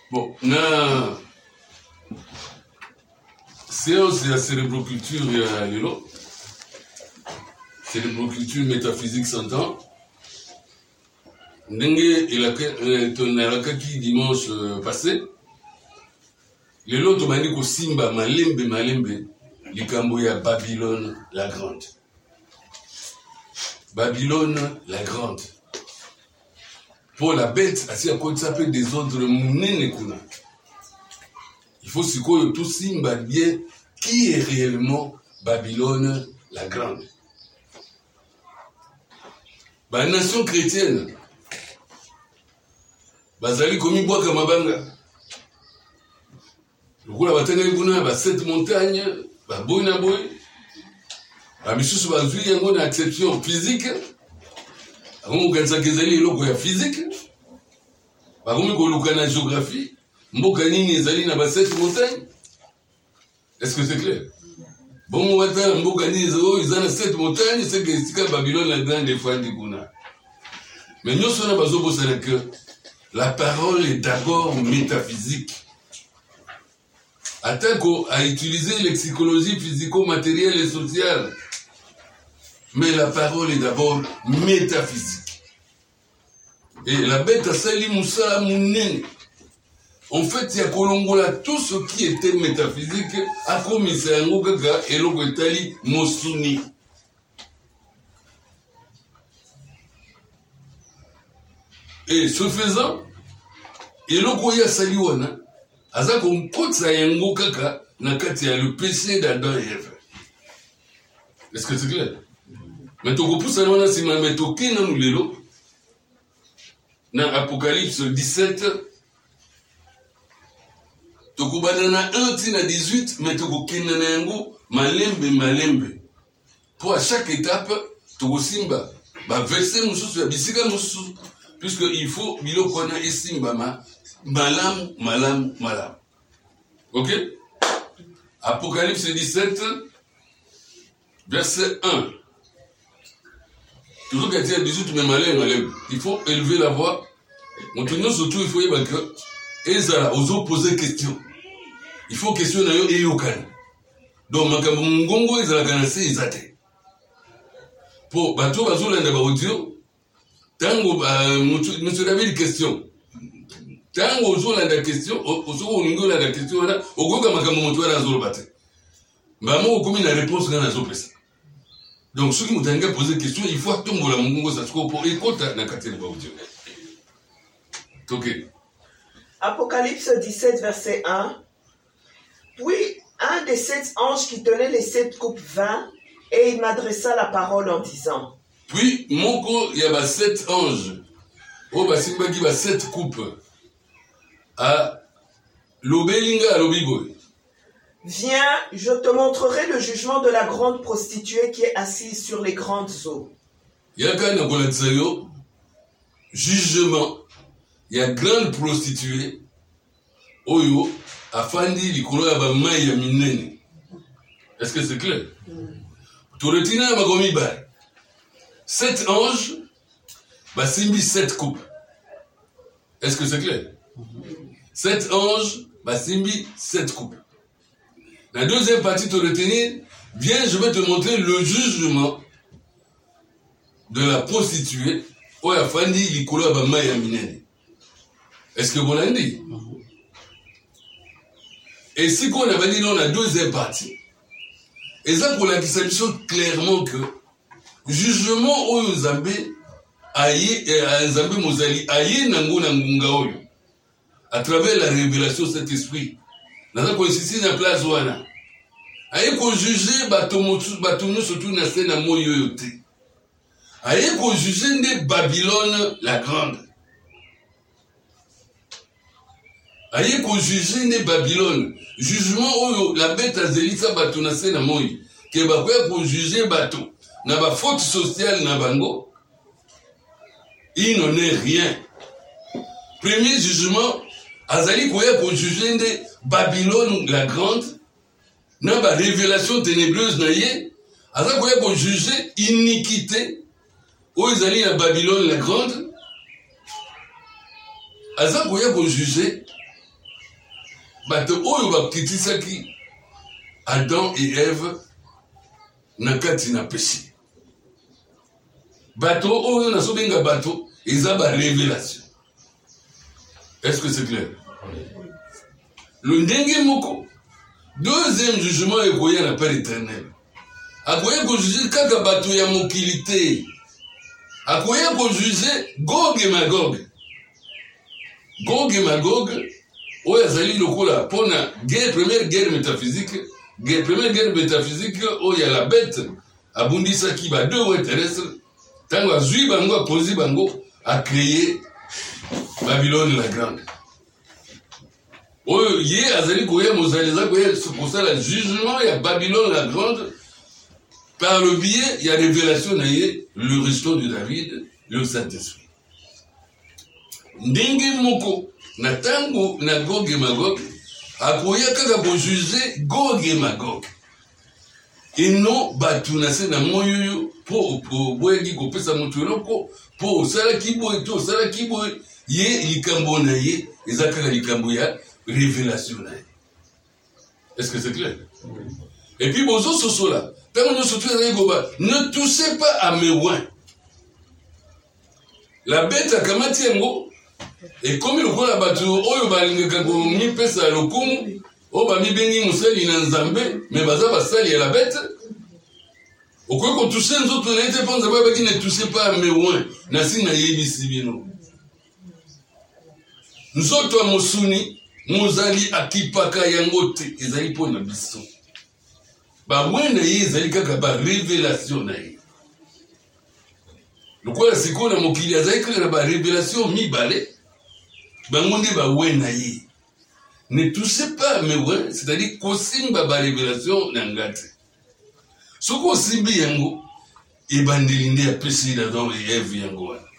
Bon, na séance ya cérébroculture ya lelo. Cérébroculture métaphysique s'entend. Ndenge tonalakaki dimanche passé. Lelo tomani ko simba malembe likambo ya Babylone la grande. Babylone la grande. Pour la bête, asi akoti ça peut désordre munene kuna. Il faut sikoyo tout simba bien qui est réellement Babylone la grande. Ba nation chrétienne bazali komi bwaka mabanga. Lokola batanga kuna ba 7 montagnes, ba boy na boy. Ba misusu bazwi yango na exception physique. Akomi kanisa kezali eloko ya physique. Bakomi koluka na géographie. Mboka nini ezali na ba 7 montagnes? Est-ce que c'est clair? Bon, wata mboka nini ezali na 7 montagnes, c'est que sika Babylone la grande efandi kuna. Mais nous sommes besoin que la parole est d'abord métaphysique. Attends à utiliser les psychologies physico-matérielles et sociales. Mais la parole est d'abord métaphysique. Et la bête a sali moussa mounene. En fait, il y a Kolongola, tout ce qui était métaphysique a commis à Ngogaga et Logotali Mosuni. Et ce faisant, et Logoya Saliwana, Aza comme Kotsa Yango Kaka, Nakati a le péché d'Adam et Ève. Est-ce que c'est clair? Mais tu peux ça dans si ma métoki na mulelo na Apocalypse 17 tu peux banana 1 tina 18 mais tu peux kinana yango malembe pour à chaque étape tu peux simba ba verset mususu ya bisika mususu puisque il faut biloko na esimba malam. OK? Apocalypse 17 verset 1. Toujours qu'à dire 18, mais malin. Il faut élever la voix. Maintenant, surtout, il faut y avoir que, Ezara, oso poser question. Il faut questionner et yokan. Donc, makambo mungongo, Ezara kanase, Ezate. Pour, bateau, bateau, l'un d'abord audio, tango, monsieur David, question. Tango, oso, l'un de question, oso, oningo, l'un de question, ogoga, makambo, moto, l'un zolo bate. Bamo, comme la réponse, l'un zolo presse. Donc, ceux qui m'ont posé des questions, il faut attendre la mongongo ça se pour écouter la catégorie audio. Ok. Apocalypse 17, verset 1. Puis, un des 7 anges qui tenait les 7 coupes vint, et il m'adressa la parole en disant. Puis, Moko, il y a 7 anges. Oh, bah, c'est pas qui va 7 coupes. À l'Obelinga, à l'Obiboy. Viens, je te montrerai le jugement de la grande prostituée qui est assise sur les grandes eaux. Yaka Nakolatsayo, jugement, il y a grande prostituée, Oyo, Afandi, Likolo Yabama Yaminene. Est-ce que c'est clair? Toretina Magomi Bay. 7 anges, Basimbi 7 coupes. Est-ce que c'est clair? 7 anges, Basimbi 7 coupes. La deuxième partie, te retenir, viens, je vais te montrer le jugement de la prostituée. Oya Fandi, Likolo Abama Yaminene. Est-ce que vous l'avez dit? Et si qu'on avait dit dans la deuxième partie, et ça pour la question clairement que jugement au Zambé, aïe, Zambé Mozali, aïe nango nangunga oyo, à travers la révélation de cet esprit. Dans la position de la place wana. Aïe ko juger batono surtout na scène na moyo yote. Aïe ko juger de Babylone la grande. Aïe ko juger de Babylone. Jugement oyo la bête azelisa bato na scène na moyo. Ke bakoya ko juger bato na ba faute sociale na bango. Il n'en est rien. Premier jugement, azali koya ko juger de Babylone la grande, n'a pas révélation ténébreuse naïe, azali koya ko juger iniquité, où ils allaient à Babylone la grande, azali koya ko juger bato oyo bakitisaki Adam et Ève na kati na péché. Bato oyo na sobenga bato eza ba révélation. Est-ce que c'est clair? Le ndenge moko deuxième jugement ekoya na Père éternel. Akoya ko juger kaka bato ya mokili te. Akoya ko juger Gog et Magog. Gog et Magog oyo azali lokola pona guerre, première guerre métaphysique, première guerre métaphysique oyo ya la bête abundisaki ba deux ouais terrestres tango azui bango apozi bango a créé Babylone la grande. Oyo ye azali koya mozaliza koya kosala jugement ya Babylone la grande par le biais ya révélation na ye le restaurant de David, le Saint-Esprit. Ndenge moko na tango na Gog et Magog akoya kaka ko juger Gog et Magog. Et non batu na se na moyo po boyeki ko pesa mutu loko po sala kiboy to sala kiboy ye likambo na ye ezaka likambo ya révélation na ye. Est-ce que c'est clair? Oui. Et puis bozo soso là, tant nous surtout ne touchez pas à mes oins. La bête a kamati yango et comme le kola batu oyo balingaka ko mi pesa lokumu o ba mi bengi musali na nzambe mais baza basali ya la bête. Au quoi qu'on touche nous autres n'était pas nzambe qui ne touchez pas à mes oins na sina yebisi bino. Nous autres mosuni mozali akipaka yango te ezali pona biso. Ba wena ye ezali kaka ba révélation na ye. Lokola sikona mokili azali kaka ba révélation mibale. Bangonde ba wena ye. Ne touchez pas mes oins, c'est-à-dire kosimba ba révélation na ngate. Soko simbi yango ebandilinde ya pesi na dans les Ève yango wana.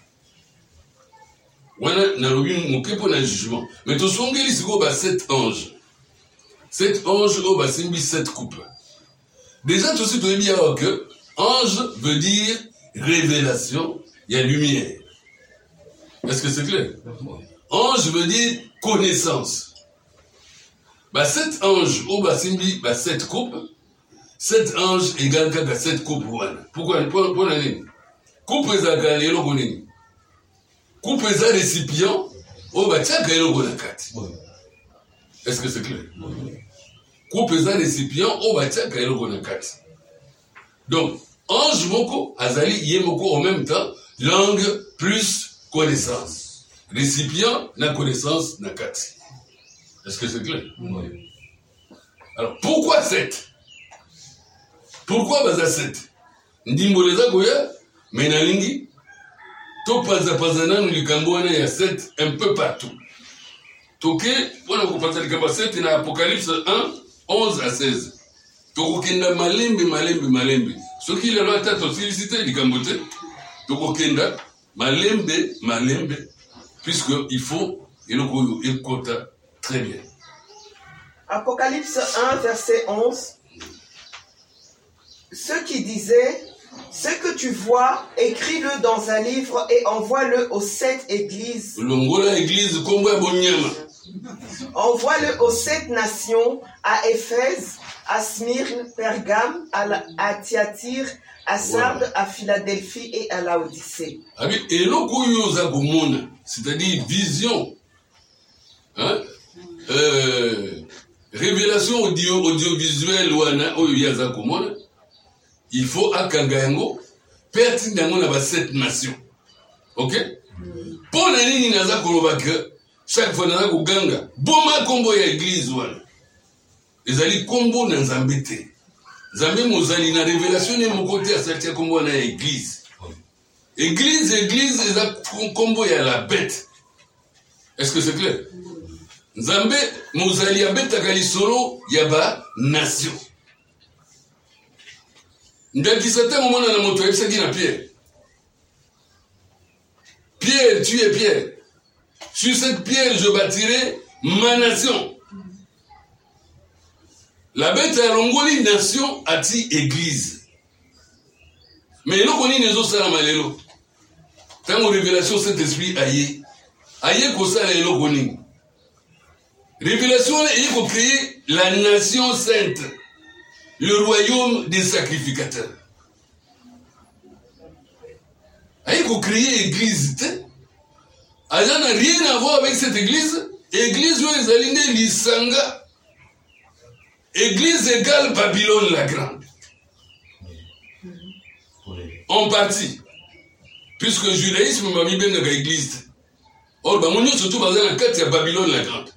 Wana na lobi mokepo na jugement. Mais to songeli siko ba 7 anges. 7 anges o ba simbi 7 coupes. Déjà tout de suite on dit que ange veut dire révélation, il y a lumière. Est-ce que c'est clair? Ange veut dire connaissance. Ba 7 anges o ba simbi ba 7 coupes. 7 anges égale kaka 7 coupes wana. Pourquoi pour la nini? Coupe ezaka lelo konini. Coupe eza récipient o ba tiaka eloko na kati. Est-ce que c'est clair? Coupe eza récipient o ba tiaka eloko na kati. Donc ange moko azali ye moko en même temps langue plus connaissance. Récipient na connaissance na kati. Est-ce que c'est clair? Alors pourquoi 7? Pourquoi baza 7? Ndimboleza koya menalingi to paza nanu likambo wana ya 7 un peu partout. Toke wana kupata likambo 7 na Apocalypse 1 11 à 16. Tokokenda malembe. Soki lelo ata tosilicité likambo te. Tokokenda malembe puisque il faut eloko ekota très bien. Apocalypse 1 verset 11. Ceux qui disaient, ce que tu vois, écris-le dans un livre et envoie-le aux 7 églises. Envoie-le aux 7 nations, à Éphèse, à Smyrne, Pergame, à Thyatire, à Sardes, à Philadelphie et à Laodicée. C'est-à-dire vision, hein? Révélation audiovisuelle il faut akangango pertinent na ba 7 nations. OK? Pour la nini naza koloba que chaque fois naza kuganga boma kombo ya église wana. Ezali kombo na nzambe te. Nzambe mozali na révélation ne mon côté à cette kombo na église. Église eza kombo ya la bête. Est-ce que c'est clair? Nzambe mozali ya bête akali solo ya ba nation. Ndakisata moment na moto ebisaki na Pierre. Pierre, tu es Pierre. Sur cette pierre je bâtirai ma nation. La bête a longoli nation ati église. Mais eloko nini ezosala malelo? Tango révélation cet esprit aye kosala eloko nini? Révélation, il faut créer la nation sainte, le royaume des sacrificateurs. Il faut créer l'église. Ça n'a rien à voir avec cette église. Église où ils alignent l'Isanga. Église égale Babylone la Grande. En partie. Puisque le judaïsme m'a mis bien dans l'église. Or, on est surtout basé dans le cadre de Babylone la Grande.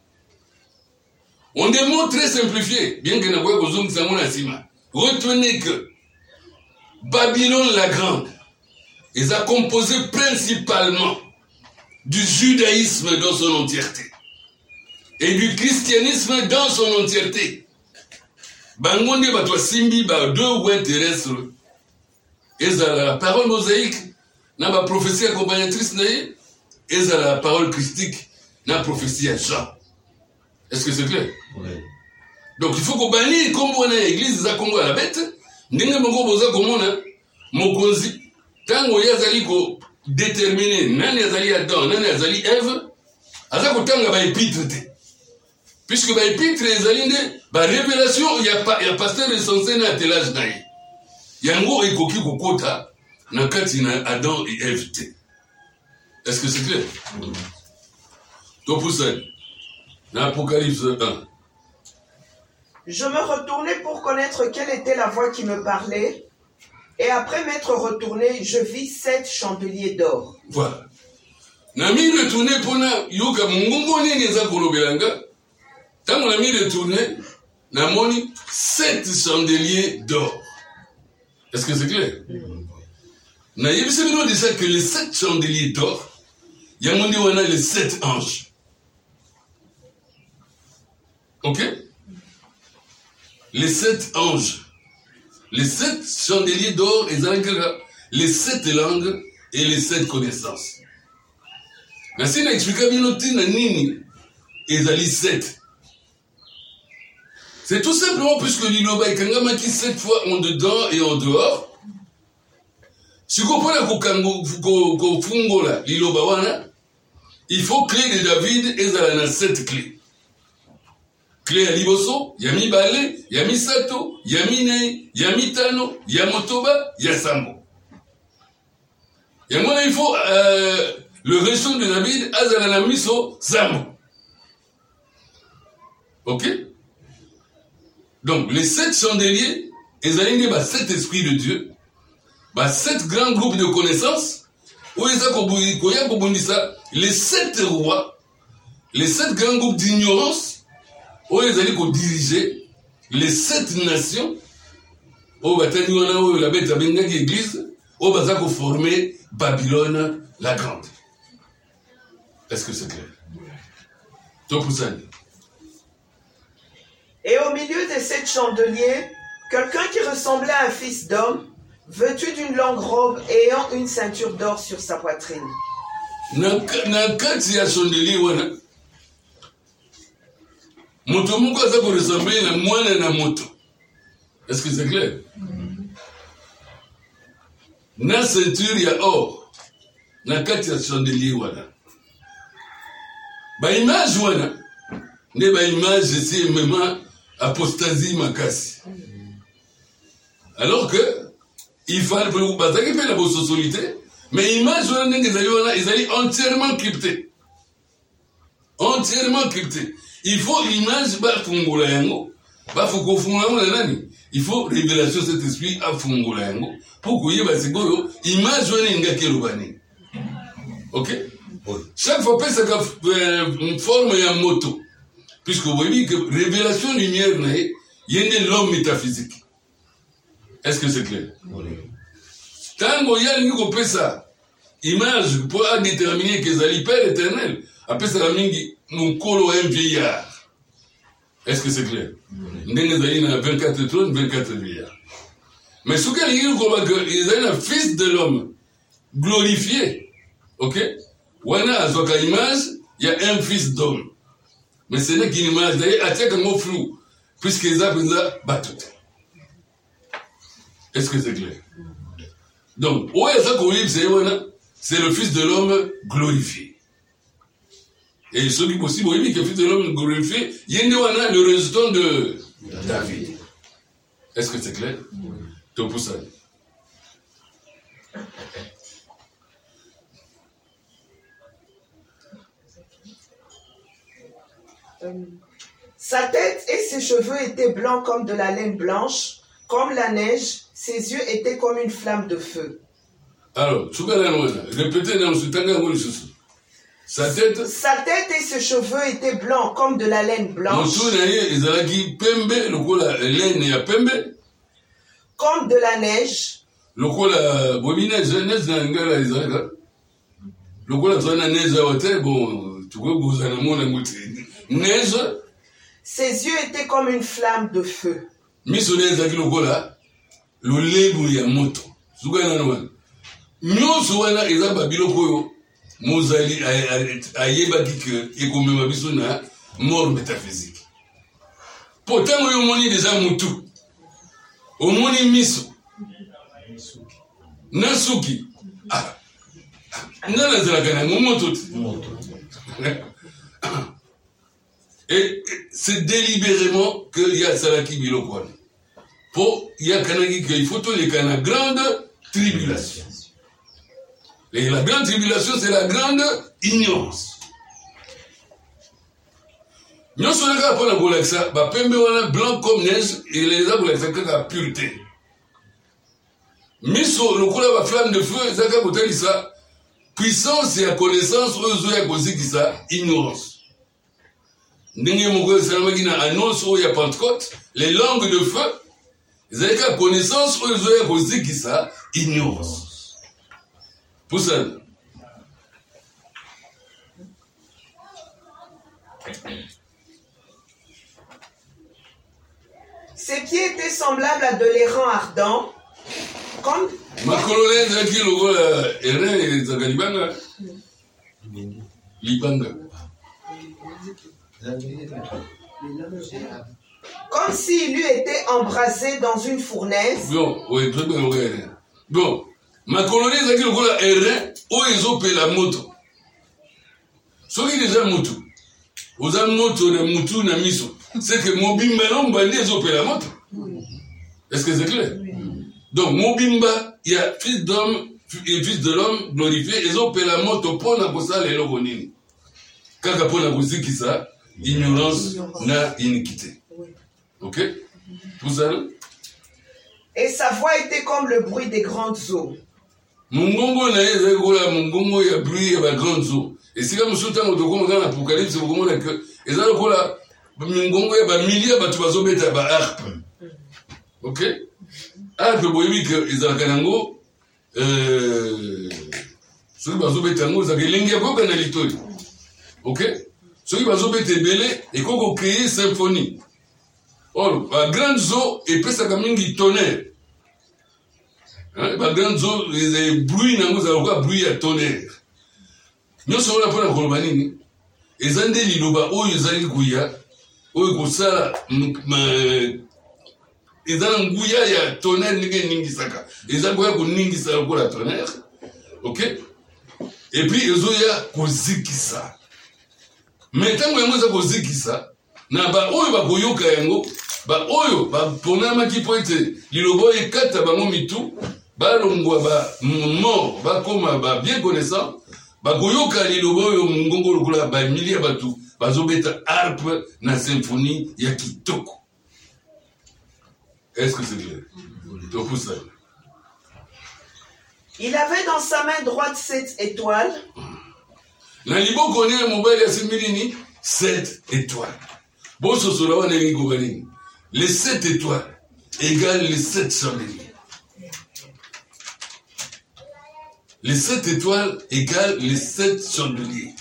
On des mots très simplifiés. Bien que nous voyons que nous retenez que Babylone la Grande, ils ont composé principalement du judaïsme dans son entièreté et du christianisme dans son entièreté. Bangonde batwa simbi ba deux ouins terrestres et la parole mosaïque n'a pas prophétie accompagnatrice et la parole christique n'a prophétie à Jean. Est-ce que c'est clair? Oui. Donc il faut qu'on bannisse comme on a l'église za Congo à la bête, n'engue mongo boza comme on a mokonzi tango yazali ko déterminer nani azali Adam nani azali Ève aza ko tanga ba épître te. Puisque ba épître ezali nde ba révélation il y a pasteur recensé na telage na ye. Yango ekoki kokota na kati na Adam et Ève te. Est-ce que c'est clair? Donc pour ça dans Apocalypse 1. Je me retournai pour connaître quelle était la voix qui me parlait, et après m'être retourné, je vis 7 chandeliers d'or. Voilà. Nami retourné pour na yoka mungungo nini za kolobelanga. Tant nami retourné, namoni 7 chandeliers d'or. Est-ce que c'est clair? Na yebise bino de ça que les 7 chandeliers d'or, yamondi wana les 7 anges. Ok? Les 7 anges, les 7 chandeliers d'or, les 7 langues et les 7 connaissances. Mais si on explique bien nini, ils ont 7. C'est tout simplement puisque l'Iloba est qui 7 fois en dedans et en dehors. Si vous comprenez qu'au Fungola, l'Iloba wana, il faut clé de David et ça a 7 clés. Clé à Liboso, Yami Bale, Yami Sato, Yami Nei, Yami Tano, Yamotoba, Yasambo. Yamona, il faut le réseau de David, Azalana Miso, Sambo. Ok? Donc, les 7 chandeliers, ils ont 7 esprits de Dieu, 7 grands groupes de connaissances, où ils ont les 7 rois, les 7 grands groupes d'ignorance, où ils allaient diriger les 7 nations, où la bête a bien l'église, où ils allaient former Babylone la Grande. Est-ce que c'est clair? Toi pour ça. Et au milieu des 7 chandeliers, quelqu'un qui ressemblait à un fils d'homme, vêtu d'une longue robe et ayant une ceinture d'or sur sa poitrine. Moto moko aza ko ressembler na mwana na moto. Est-ce que c'est clair? Na ceinture ya or na kati ya chandelier wana. Ba image wana ne ba image c'est même apostasie makasi. Alors que il fallait pour bazaki pe la société, mais image wana ndenge ezali entièrement crypté. Entièrement crypté. Il faut l'image bafungola yango, bafukofungola nani. Il faut révélation de cet esprit à fungola yango pour que yeba sikoyo image wana ngaki lobani. OK? Chaque fois que ça une forme ya moto. Puisque vous voyez que révélation lumière nae yende l'homme métaphysique. Est-ce que c'est clair? Tango yali ngiko pesa image pour déterminer que zali père éternel. Après ça la mingi Moukolo un vieillard. Est-ce que c'est clair? Ndenge zali na 24 trônes, 24 vieillards. Mais ce qu'il y a, ils ont un fils de l'homme glorifié. Ok? Wana azoka image, il y a un fils d'homme. Mais ce n'est qu'une image, d'ailleurs, attaque un mot flou. Puisqu'ils ont battu. Est-ce que c'est clair? Donc, c'est le fils de l'homme glorifié. Et ce qui est possible, oui, que fils de l'homme glorifié, il y a le résultat de David. Est-ce que c'est clair? Donc pour ça. Sa tête et ses cheveux étaient blancs comme de la laine blanche, comme la neige. Ses yeux étaient comme une flamme de feu. Alors, répétez dans ce temps. Sa tête et ses cheveux étaient blancs comme de la laine blanche. Comme de la neige. Ses yeux étaient comme une flamme de feu. Mozali ayebaki que ekomema biso na mort métaphysique. Pourtant oyo moni déjà mutu. Omoni miso. Nasuki. Ah. Ngana zalaka na moto. Et c'est délibérément qu'il y a salaki biloko. Pour il y a kanaki qu'il faut les kana grande tribulation. Et la grande tribulation, c'est la grande ignorance. Nous sommes là pour la Golaksa, blanc comme neige, et les arbres de la pureté. Mais sur le coup, la flamme de feu, ça, puissance et la connaissance, ignorance. Annonce où il y a Pentecôte, les langues de feu, ils avaient la connaissance, ignorance. Pour ça. Ses pieds étaient semblables à de l'airain ardent, comme... Comme s'il eût été embrasé dans une fournaise. Bon. Ma colonie est que le errant où ils ont payé la moto. Ce qui est déjà moto. Aux amotos de moto na miso. C'est que Mobimba non bandé ils ont payé la moto. Est-ce que c'est clair? Donc Mobimba, il y a fils d'homme et fils de l'homme glorifié, ils ont payé la moto pour la bossa les logonini. Kaka pour la bossa qui ça, ignorance na iniquité. Ok? Vous allez? Et sa voix était comme le bruit des grandes eaux. Mungongo na yeza kola mungongo ya bruit ya ba grandes eaux. Et c'est comme ce temps où on dans l'Apocalypse, vous comprenez que ezala kola mungongo ya ba milliers ba tubazo beta ba harpe. OK? Harpe boyebi que ezala kanango soki bazo beta ngo za kelengi ko kana litori. OK? Soki bazo beta belé et ko créer symphonie. Or, ba grandes eaux et pesa kamingi tonnerre. Ba grandes eaux les bruits nango za ko bruit ya tonnerre. Nous sommes là pour la Colombanini. Et Zande Liloba, où ils allaient Gouya, où ils Goussala, ils allaient Gouya, il y a tonnerre, Ningisaka. Ils allaient Gouya, Ningisaka pour la tonnerre. Ok? Et puis, ils ont ya Kozikisa. Maintenant, ils ont Kozikisa. Na ba oyo ba Goyoka yango, ba oyo ba ponama ki po ete Liloba et kata ba momitu, ba longwa ba mort, ba koma ba bien connaissant. Bagoyoka lilobo yo mungongo lukula ba milia batu bazobeta harpe na symphonie ya kitoko. Est-ce que c'est clair? Donc pour ça. Il avait dans sa main droite 7 étoiles. Na libo connaît mobile ya similini 7 étoiles. Bon sosola wana ngi gani. Les 7 étoiles égale les 7 chandeliers. Les 7 étoiles égale les 7 chandeliers.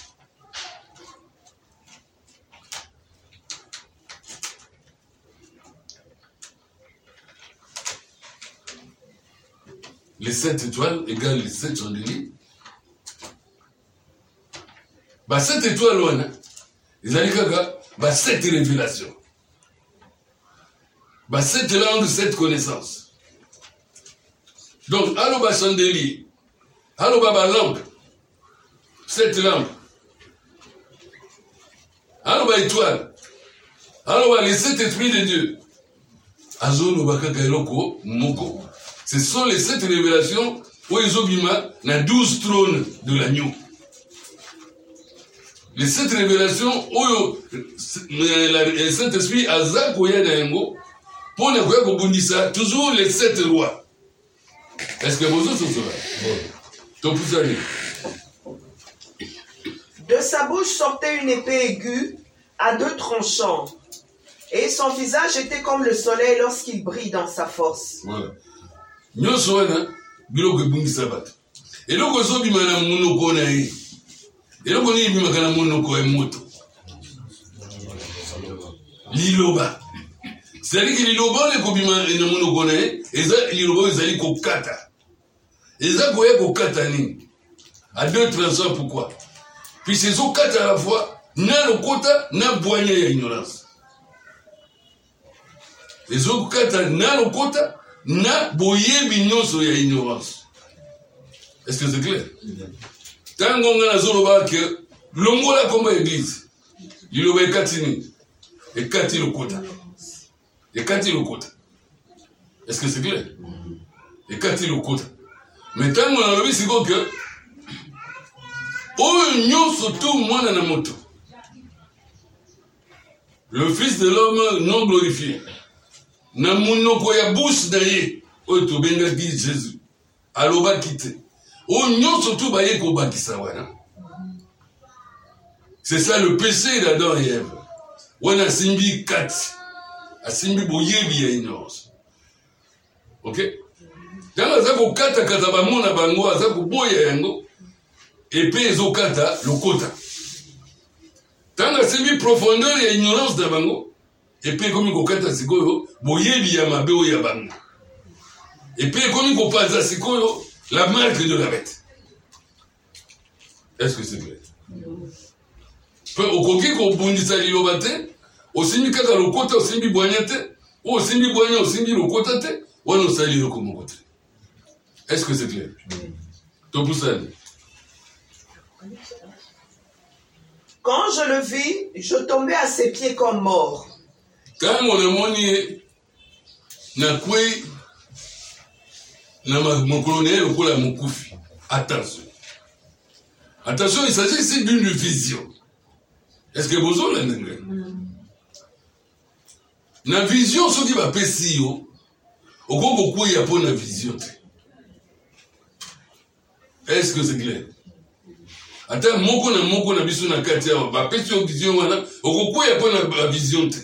Les 7 étoiles égale les 7 chandeliers. Bah 7 étoiles, ouais, ils allaient gaga, bah 7 révélations. Bah 7 langues, 7 connaissances. Donc, allo bah chandelier. Allo baba lampe. 7 lampes. aloba étoile, aloba les 7 esprits de Dieu. Azoloba kaka eloko moko. Ce sont les 7 révélations où ils ont na 12 trônes de l'agneau. Les 7 révélations où le Saint-Esprit a zakoya na yango pour ne pas kobundisa toujours les 7 rois. Est-ce que vous autres sont là? De sa bouche sortait une épée aiguë à 2 tranchants, et son visage était comme le soleil lorsqu'il brille dans sa force. Voilà. Nyonso wana biloko ebungisa bato. Eloko ezobima na monoko na ye. Eloko nini ebimaka na monoko ya moto. Liloba. C'est-à-dire que liloba ole kobima na monoko na ye, liloba ezali kokata. Eza koya kokata nini? À 2 tranchants, pourquoi? Puis ces okata à la fois, na lokota, na boigné ya ignorance. Les okata na lokota, na boyebi nyonso ya ignorance. Est-ce que c'est clair? Tango nga nazoloba ke longola komba église. Liloba ekatini. Ekati lokota. Ekati lokota. Est-ce que c'est clair? Ekati lokota. Mais tango nalobi siko ke oyo nyonso tu mwana na moto. Le fils de l'homme non glorifié. Na monoko ya bouche na ye oyo tobengaki Jésus alobaki te oyo nyonso tu baye kobakisa wana. C'est ça le péché d'Adam et Ève. Wana asimbi kati asimbi boyebi ya ignorance. Ok? Tango aza kokata bamona bango aza koboya yango epe ezokata lokota. Tango asimbi profondeur ya ignorance na bango epe ekomi kokata sikoyo boyebi ya mabe oyo ya bango. Epe ekomi kopanza sikoyo la marque de la bête. Est-ce que c'est clair? Pe okoki kobundisa liloba te, osimbi kaka lokota osimbi boigna te, ou osimbi boigna osimbi lokota te, wana osali eloko moko te. Est-ce que c'est clair? Topusani. Quand je le vis, je tombais à ses pieds comme mort. Quand on a moni na kwe na mokolonel lokola mokufi. Attention. Attention, il s'agit ici d'une vision. Est-ce que vous avez l'entendez? Na vision soki ba pesi yo, okoko kweya po na vision te. Est-ce que c'est clair? Ata moko na biso na kati ya ba pesi yo vision wana, okokweya po na vision te.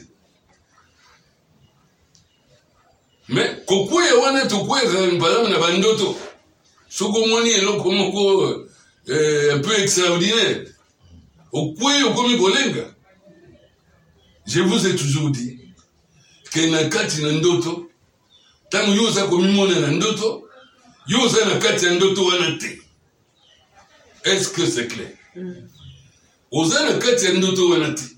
Mais kokweya wana tokweya par exemple na bandoto. Soko moni eloko moko un peu extraordinaire. Okweya okomi kolenga. Je vous ai toujours dit que na kati na ndoto, tango yoza komimona na ndoto, yoza na kati ya ndoto wana te. Est-ce que c'est clair? Oza na kati ya ndoto wana te.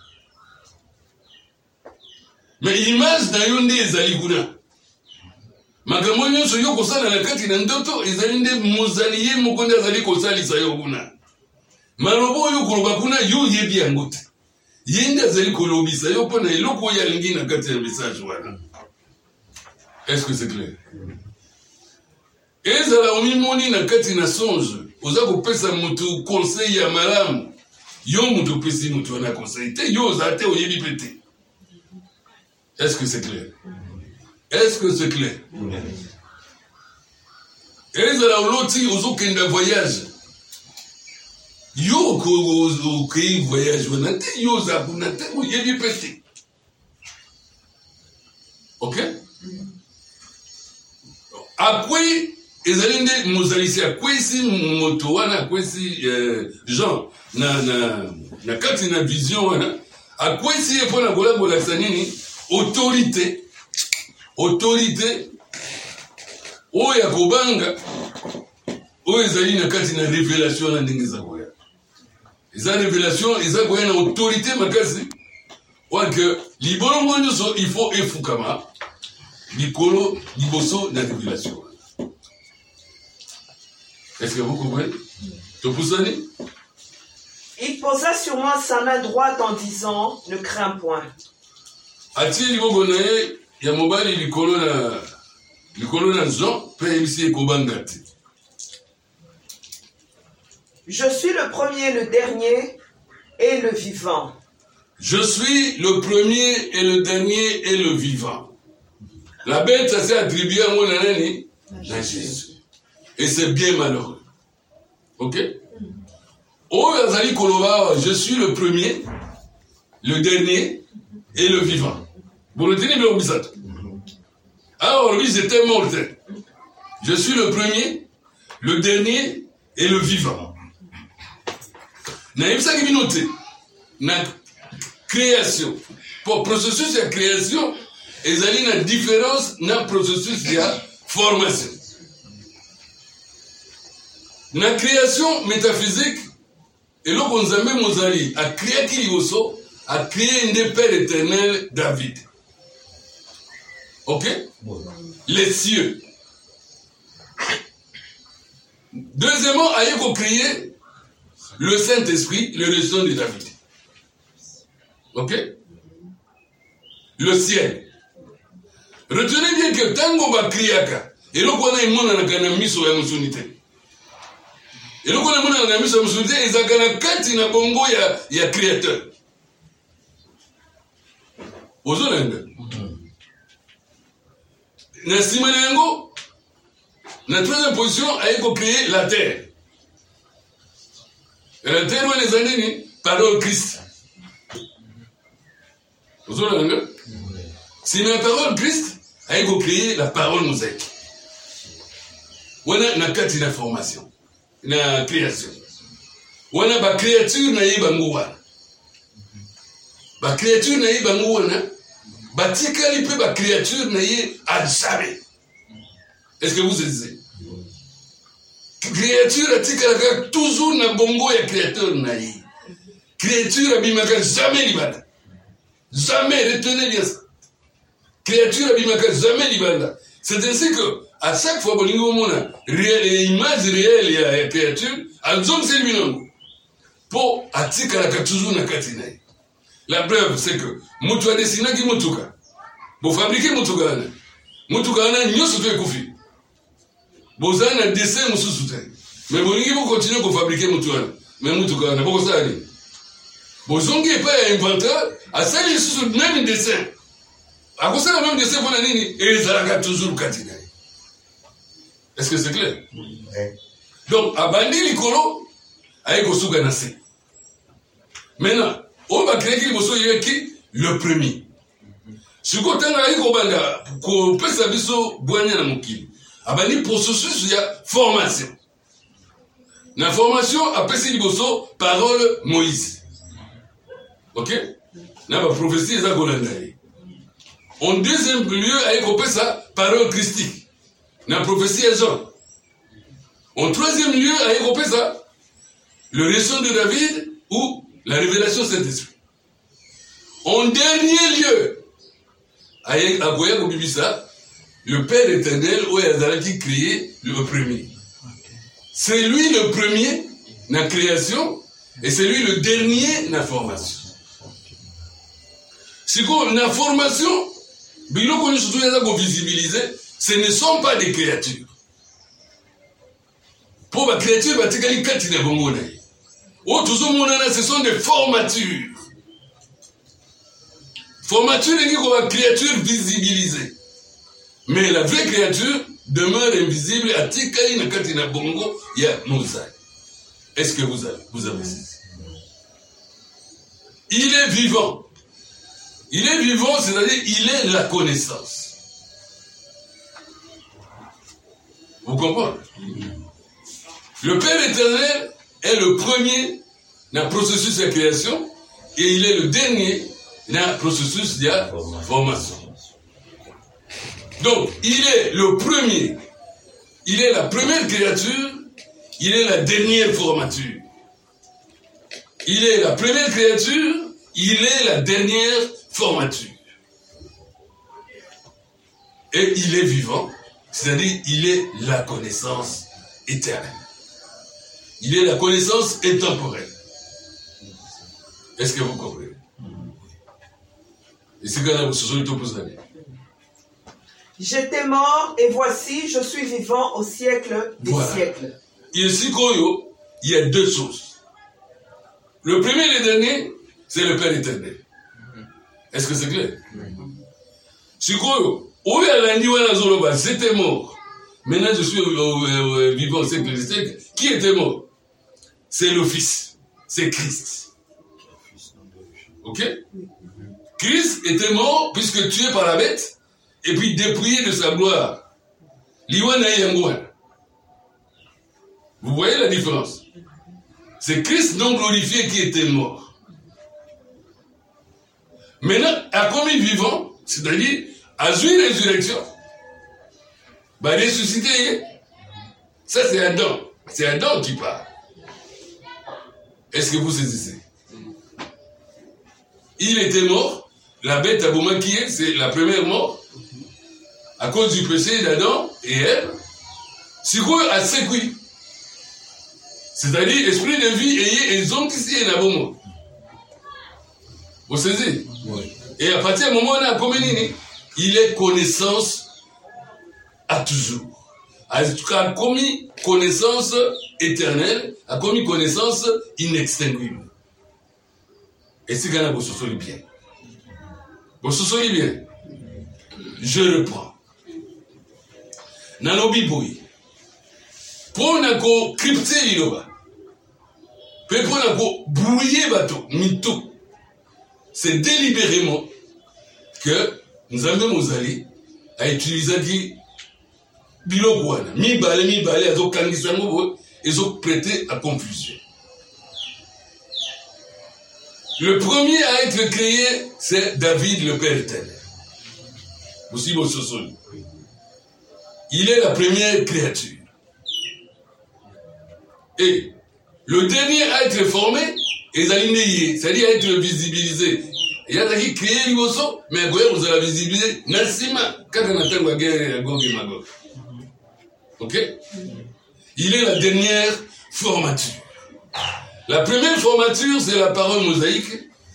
Mais image na yo nde ezali kuna. Makambo nyonso yo kosala na kati na ndoto ezali nde mozali ye moko nde azali kosalisa yo kuna. Malobo oyo koloba kuna yo yebi yango te. Ye nde azali kolobisa yo mpona eloko oyo alingi na kati ya message wana. Est-ce que c'est clair? Ezala omimoni na kati na songe. Oza kopesa mutu conseil ya malamu. Yo mutu pesi mutu wana conseil te. Yo oza te oyebi pete. Est-ce que c'est clair? Est-ce que c'est clair? Ezala oloti ozokenda voyage. Yo okei voyage wana te. Yo oza kuna te oyebi pete. Ok? Akwe ezali nde mozalisi akwesi moto wana akwesi Jean na kati na vision wana akwesi ye mpona kolakisa nini autorité oyo ya kobanga oyo ezali na kati na révélation na ndenge eza koya eza révélation eza koya na autorité makasi wake libolongo nyonso il faut efukama likolo liboso na révélation. Est-ce que vous comprenez? Topusani? Il posa sur moi sa main droite en disant, ne crains point. Ati liboko na ye ya mobali likolo na Jean pe yebisi ekobanga te. Je suis le premier, le dernier et le vivant. Je suis le premier et le dernier et le vivant. La bête, ça s'est attribué à mon année, à Jésus. Et c'est bien malheureux. Ok? Oh, Yazali Koloba, je suis le premier, le dernier et le vivant. Vous retenez bien ça. Alors lui, c'était mortel. Je suis le premier, le dernier et le vivant. Naïm ça qui noté. Na création. Pour processus de création, il y a une différence dans le processus de formation. Dans la création métaphysique, et là qu'on a même Mozali a créé Kiliboso, a créé un père éternel David. Ok? Les cieux. Deuxièmement, il a créé le Saint-Esprit, le rejeton de David. Ok? Le ciel. Retenez bien que tango ba kriaka, et là qu'on a une mona na kana miso ya musunité. Et là qu'on a mona na miso ya musunité, ils ont kana kati na bongo ya créateur. Ozolenga. Na simanengo, na troisième position, a créé la terre. Et la terre, on les années, parole Christ. Vous avez vu? Si la parole Christ a créé la parole mosaïque. On a une carte d'information, une création. On a une créature naïe bangouana. La créature naïe bangouana, batikali peut la créature naïe à jamais. Est-ce que vous disiez? Créature atikala toujours na bongo ya créateur naïe. Créature abimaka jamais libanda. Jamais, retenez bien ça. Créature abimaka jamais libanda. C'est ainsi que, à chaque fois, bolingo mona, l'image réelle ya créature, alzom c'est lui-même. Pour atikala toujours na katinaï. La preuve, c'est que, mutu a dessiné qui mutuka. Pour fabriquer mutuka, mutuka na nyoso to ekufi. Bozana un dessin musu soutien. Mais bolingi vous continuez à fabriquer mutuka. Mais mutuka na boko ça ali. Bozongi est pas inventeur, à ça il sous même dessin. À cause de même dessin pour la nini et ils allaient toujours katina. Est-ce que c'est clair? Donc à bandi likolo aïe kosuga nase. Maintenant, on va créer qu'il bosso yeki le premier. Si vous avez un ko pesa biso boanya na mukili. Abani processus ya formation. La formation a pesi liboso parole Moïse. Ok? Na ba prophétie za golandaye. En deuxième lieu, a écopé ça parole christique. Na prophétie à Jean. En troisième lieu, a écopé ça le récit de David ou la révélation Saint-Esprit. En dernier lieu, a Goya Kobibisa, le Père éternel où Yazara qui créé le premier. C'est lui le premier dans la création et c'est lui le dernier dans la formation. Si dans la formation, ce ne sont pas des créatures. Pour la créature, ce sont des formatures. Formature est une créature visibilisée. Mais la vraie créature demeure invisible à Tikaï Nakatina Bongo, il y a Mosaï. Est-ce que vous avez saisi? Il est vivant. Il est vivant, c'est-à-dire il est la connaissance. Vous comprenez? Le Père éternel est le premier dans le processus de création et il est le dernier dans le processus de formation. Donc, il est le premier, il est la première créature, il est la dernière formature. Il est la première créature, il est la dernière formature. Et il est vivant, c'est-à-dire il est la connaissance éternelle. Il est la connaissance intemporelle. Est-ce que vous comprenez? Et c'est quand ce sont les deux posés. J'étais mort et voici, je suis vivant au siècle des siècles. Ici, il y a deux choses. Le premier et le dernier, c'est le Père éternel. Est-ce que c'est clair? Sikoyo, j'étais mort. Maintenant, je suis vivant au siècle des siècles. Qui était mort? C'est le Fils. C'est Christ. Ok? Christ était mort puisque tué par la bête et puis dépouillé de sa gloire. Vous voyez la différence? C'est Christ non glorifié qui était mort. Maintenant, à commis vivant, c'est-à-dire à jouer résurrection, bah ressuscité, ça c'est Adam. C'est Adam qui parle. Est-ce que vous saisissez? Il était mort, la bête à Boumakié, c'est la première mort, à cause du péché d'Adam et Ève. C'est quoi à Sekui? C'est-à-dire, esprit de vie, et ils ont ici et là-bas. Vous saisissez? Oui. Et à partir du moment où on a communié, il est connaissance à toujours. A commis connaissance éternelle, a commis connaissance inextinguible. Et c'est quand vous se souvenez bien. Vous se souvenez bien. Je reprends. Nanobi boy. Pour n'ako crypté iloba. Pour n'ako brouiller bateau, mito. C'est délibérément que nous avons allé à utiliser dit bilogouana. Mi balé, à zo kangisango, et zo prêté à confusion. Le premier à être créé, c'est David, le Père éternel. Aussi, mon soson. Il est la première créature. Et le dernier à être formé est alinéé, c'est-à-dire à être visibilisé. Il y a qui créé l'Ivoso, mais vous allez visibiliser Nassima, quand on attend la guerre, Gog et Magog. Ok? Il est la dernière formature. La première formature, c'est la parole mosaïque,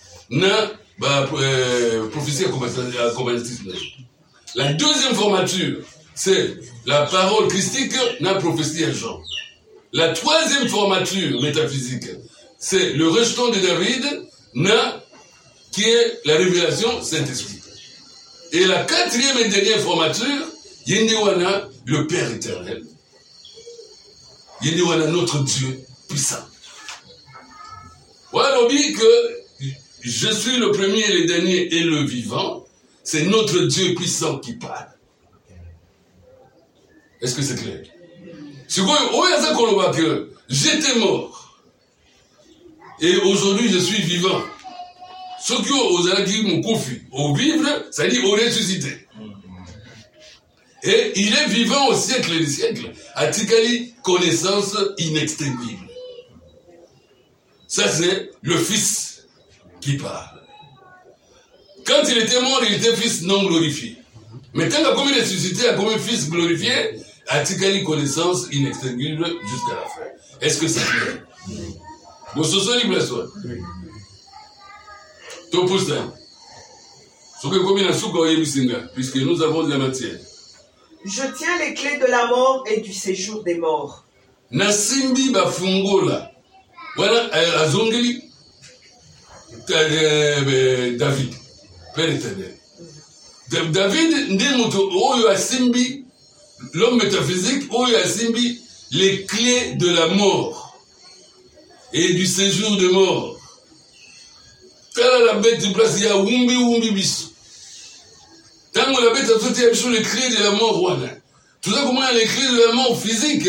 prophétie à combatisme. La deuxième formature, c'est la parole christique, na prophétie à Jean. La troisième formature métaphysique, c'est le rejeton de David, qui est la révélation Saint-Esprit. Et la quatrième et dernière formature, Yendewana, le Père éternel. Yendewana, notre Dieu puissant. Voilà, on dit que je suis le premier, le dernier et le vivant. C'est notre Dieu puissant qui parle. Est-ce que c'est clair? C'est quoi? Que j'étais mort. Et aujourd'hui, je suis vivant. Ce qui aux alagis m'ont confié. Au vivre, ça dit au ressuscité. Et il est vivant au siècle des siècles. À Tikali, connaissance inextinguible. Ça, c'est le Fils qui parle. Quand il était mort, il était Fils non glorifié. Mais tant qu'il a ressuscité, a comme Fils glorifié, a Tikali connaissance inextinguible jusqu'à la fin. Est-ce que c'est clair? Vous se souvenez de ça? Tout pour ça. Ce que comme il a souka puisque nous avons de la matière. Je tiens les clés de la mort et du séjour des morts. Nasimbi bafungola. Voilà, à Zongeli, David, Père éternel. David, l'homme métaphysique, les clés de la mort et du séjour de mort. Quand la bête du place, il y a Wumbi bis. Tant que la bête a sauté sur les clés de la mort, tout ça, comment il y a les clés de la mort physique?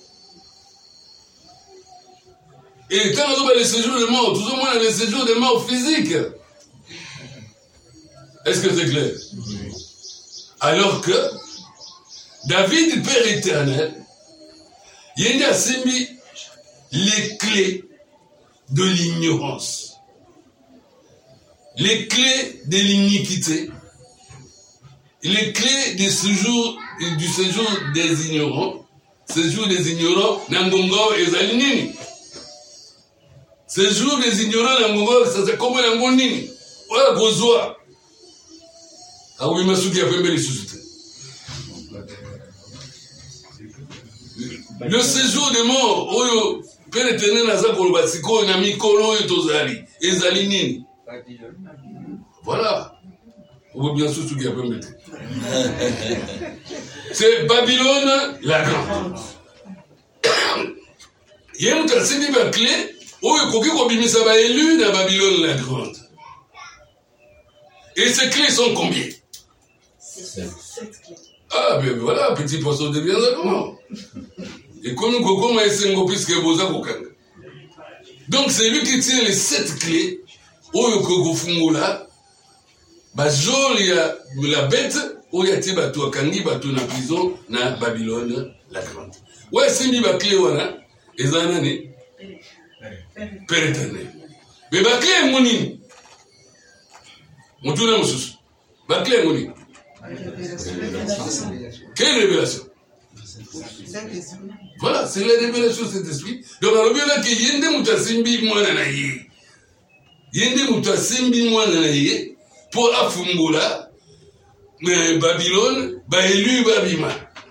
Et quand on a les séjours de mort, tout au moins les séjours de mort physique. Est-ce que c'est clair? Oui. Alors que David, Père éternel, il a mis les clés de l'ignorance, les clés de l'iniquité, les clés du séjour des ignorants, séjour des ignorants, Nangongo et Zalinini. Ce jour, les ignorants, la Mongol, ça c'est comme la Monini. Voilà, Gozoa. Ah oui, ma souki a fait les sous-titres. Le séjour des morts, Oyo, Père éternel, Naza Kolobasiko, Nami Kolo et Tozali, Ezali Nini. Voilà. On voit bien sûr ce qui a fait mettre. C'est Babylone la grande. Il y a une tassini de clé, Oyo Koki Kobimisa va élu dans Babylone la grande. Et ces clés sont combien? 7 clés. Ah, ben voilà, petit poisson devient comment? Et comme Koko m'a essayé puisque Boza Kokanga. Donc c'est lui qui tient les 7 clés. Oyo Koko Fungola. Bah, il y a la bête. Oyo Yati Batu Akangi Batu na prison na Babylone la grande. Ouais, c'est mis ma clé wana. Et ça n'a né. Père éternel. Mais ma clé est moni. Mon tour est moussous. Ma clé est moni. Quelle révélation? Voilà, c'est la révélation de cet esprit. Donc, alors, bien là, qu'il y a des moutasimbi moananaye. Il y a des moutasimbi moananaye pour Afungola, mais Babylone, Baélu, Babima.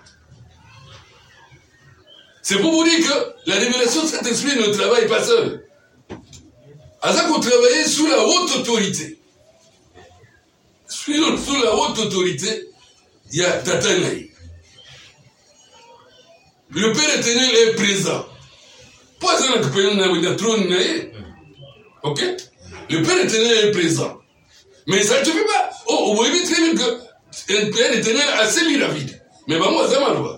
C'est pour vous dire que la révélation de cet esprit ne travaille pas seul. À ça qu'on travaille sous la haute autorité. Sous la haute autorité, il y a Tatanaï. Le Père éternel est présent. Pas ça que le trône. Ok? Le Père éternel est présent. Mais ça ne te fait pas. Oh, vous voyez très bien que le Père éternel a sémi la vie. Mais bah moi, ça m'a droit.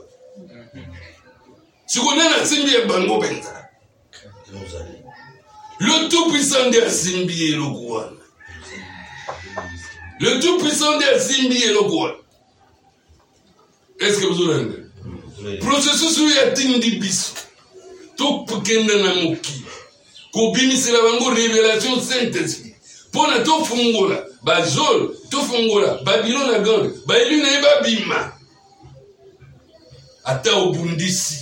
Si on a la sémi à Bango Benta. Le tout-puissant de Simbi et le Gouan. Le tout-puissant de Simbi et le Gouan. Est-ce que vous avez un processus où il y a Tindi Biso. Tout Pukenda Namoki. Kobimi c'est la bango révélation Saint-Esprit. Pour la tout Fungola. Bajol, tout Fungola. Babylone la grande. Baïlu na Babima. Ata Obundisi.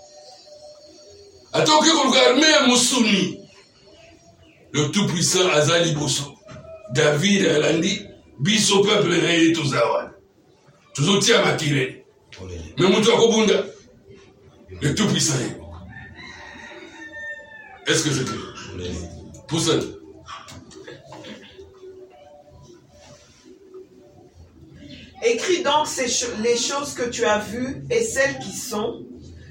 Ata Okekolgarme Mousouni. Le tout-puissant Azali Bosso. David Alandi. Biso peuple rayé Tozawan. Tuzotia Makire. Mais mon Dieu, Kobunda, le tout-puissant. Est-ce que c'est clair? Pour ça. Écris donc les choses que tu as vues et celles qui sont,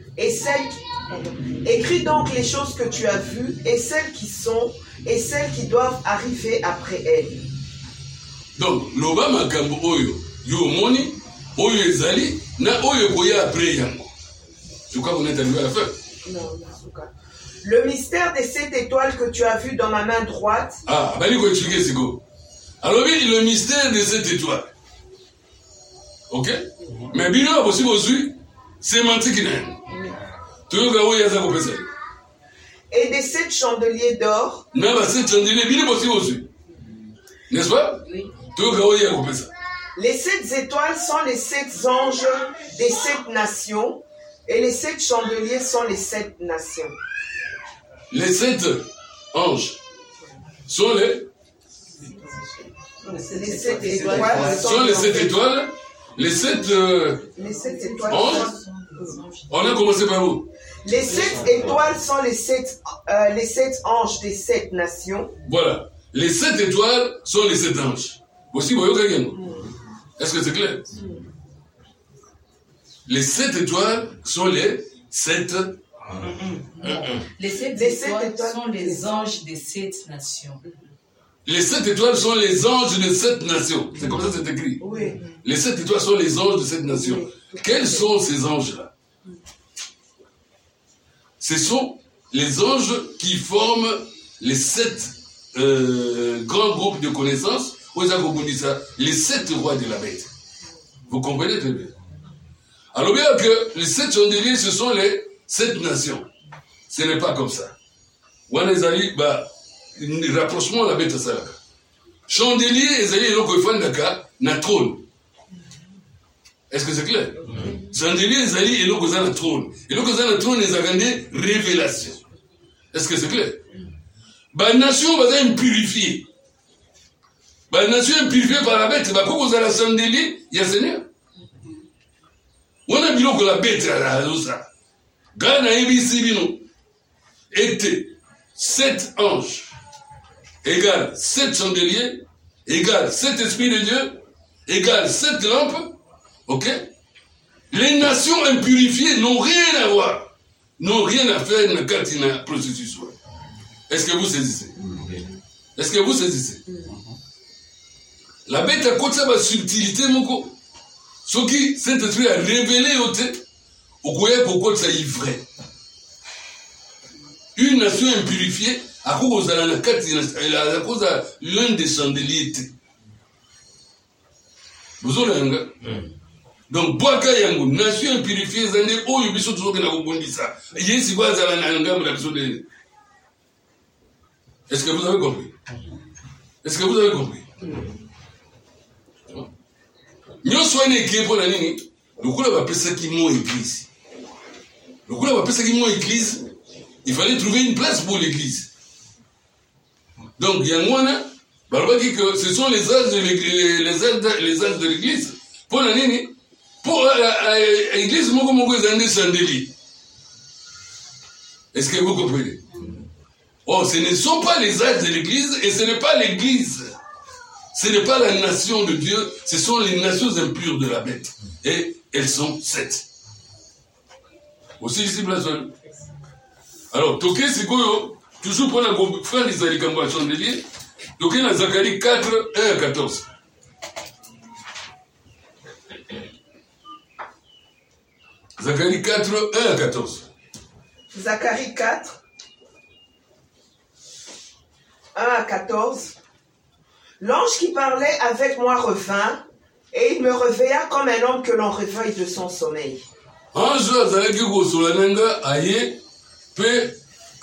écris donc les choses que tu as vues et celles qui sont, et celles qui doivent arriver après elles. Donc, l'Obama Kambo Oyo, Yomoni, Oyo Ezali, na Oyo Koya après Yango. Je crois qu'on est arrivé à la fin. Non, le mystère des 7 étoiles que tu as vu dans ma main droite. Ah, bah, il faut expliquer, c'est quoi? Alors, oui, le mystère des 7 étoiles. Ok? Mais bien, possible aussi, c'est sémantique. Tu veux que Oyo Yaza Kopesa. Et des 7 chandeliers d'or. Non, bah, 7 chandeliers, bien possible aussi. N'est-ce pas? Oui. Tu veux que Oyo Yaza Kopesa. Les 7 étoiles sont les 7 anges des 7 nations, et les 7 chandeliers sont les 7 nations. Les 7 anges sont les 7 étoiles. Sont les 7 étoiles. Les 7 étoiles. Anges. On a commencé par où? Les 7 étoiles sont les 7 anges des 7 nations. Voilà. Les 7 étoiles sont les 7 anges. Voici, vous voyez. Est-ce que c'est clair? Les 7 étoiles sont les 7. Les 7 étoiles sont les anges des 7 nations. Les 7 étoiles sont les anges de 7 nations. C'est comme ça que c'est écrit. Oui. Les 7 étoiles sont les anges de 7 nations. Oui. Quels sont ces anges-là? Ce sont les anges qui forment les 7 grands groupes de connaissances. Les 7 rois de la bête. Vous comprenez très bien. Alors bien que les 7 chandeliers, ce sont les 7 nations. Ce n'est pas comme ça. Wanezali, rapprochement la bête à ça. Chandelier, ezali eloko efandaka na trône. Est-ce que c'est clair? Chandelier, ezali eloko za na trône. Eloko za na trône ezakande révélation. Est-ce que c'est clair? Ba nation va impurifiée. Ba nation impurifiée par la bête, ba koko za la sandeli, ya Seigneur. On a biloko la bête à ça. Gana ebisi bino était 7 anges égale 7 chandeliers égale 7 esprits de Dieu égale 7 lampes. Ok? Les nations impurifiées n'ont rien à voir, n'ont rien à faire dans la prostitution. Est-ce que vous saisissez? Est-ce que vous saisissez? La bête a côté sa subtilité, moko. Ce qui Saint-Esprit a révélé au tête, au courrier pourquoi ça y vrai. Une nation impurifiée, à cause de l'un des chandeliers. Vous avez donc, Boaka Yango, nation impurifiée, zane, oh, yubiso toujours que n'a pas dit ça. Yes, il va à la nangam, la besoin de. Est-ce que vous avez compris? Est-ce que vous avez compris? Nous sommes équipés pour la ligne. Le coup, on va appeler ça qui m'a église. Le coup, on va appeler ça qui m'a église. Il fallait trouver une place pour l'église. Donc, il y a un bah, dit que ce sont les âges de l'église. Pour la ligne. Pour l'église, est-ce que vous comprenez? Oh, ce ne sont pas les âges de l'église et ce n'est pas l'église. Ce n'est pas la nation de Dieu, ce sont les nations impures de la bête. Et elles sont 7. Aussi ici, seule. Alors, Toké, c'est quoi? Toujours pour la fin des Alicambo à chandelier. Toké dans Zacharie 4, 1 à 14. Zacharie 4, 1 à 14. Zacharie 4, 1 à 14. L'ange qui parlait avec moi revint, et il me réveilla comme un homme que l'on réveille de son sommeil. Ange azalaki kosolananga aye pe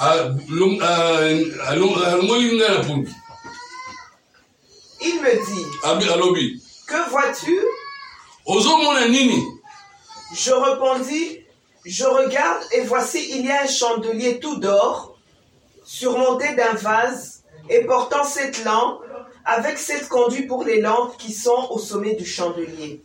alongolinga na pungi. Il me dit, alobi, que vois-tu? Ozomona nini? Je répondis, je regarde et voici il y a un chandelier tout d'or, surmonté d'un vase et portant 7 lampes, avec 7 conduits pour les lampes qui sont au sommet du chandelier.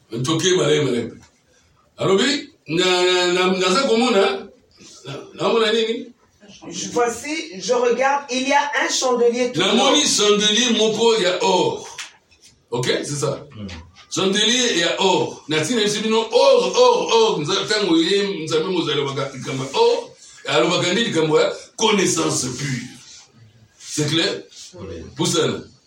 Voici, je regarde, il y a un chandelier tout d'or. Chandelier mopo ya or. Ok, c'est ça. Chandelier ya or. Nati na bisibino or. Nzatango ye nzame mozalo bakamba or. Alors bakandi likambo ya connaissance pure. C'est clair? Pour ça.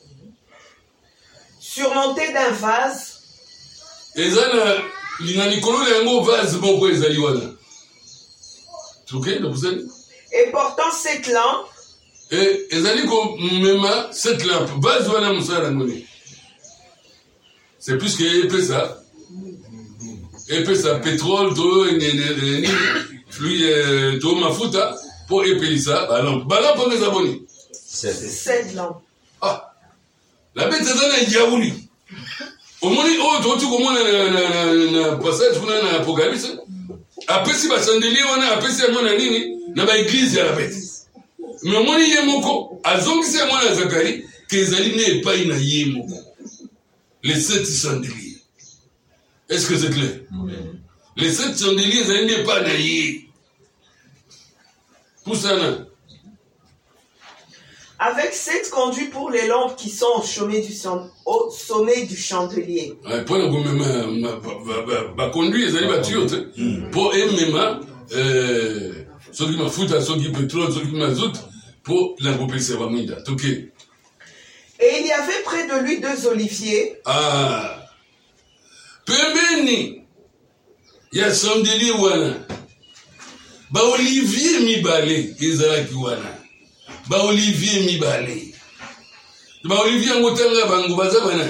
Surmonté d'un vase. Et ça, il y a un vase bon ezali wana. Ok, vous êtes. Et portant 7 lampes. Et ezali ko mema 7 lampes. Vase wana musala ngoni. C'est plus que épais ça. Épais ça, pétrole, d'eau, fluide, d'eau, mafuta, pour épeler ça, ballon. Ballon pour les abonnés. 7 lampes. Ah. La bête est dans un yaouli. Au moment où tu commences un passage pour un apocalypse, après si va chandelier, on a après si à mon anini, n'a pas église à la bête. Mais au moment où il y a moko, à zong si à mon Zacharie, que les alliés n'est pas une yémo. Les 7 chandeliers. Est-ce que c'est clair? Les 7 chandeliers, les alliés n'est pas naïe. Pour ça, non. Avec 7 conduits pour les lampes qui sont au sommet du chandelier. Pour le conduire, les voitures, pour même, ceux qui m'affoutent, ceux qui pétrole, ceux qui m'azoutent, pour l'engrouper, c'est vraiment ok. Et il y avait près de lui 2 oliviers. Ah. Pembeni. Il y a chandelier wana. Ba olivier mi balé, ezalaki wana. Ba olivier mi balé. Ba olivier ngotanga bango bazabana.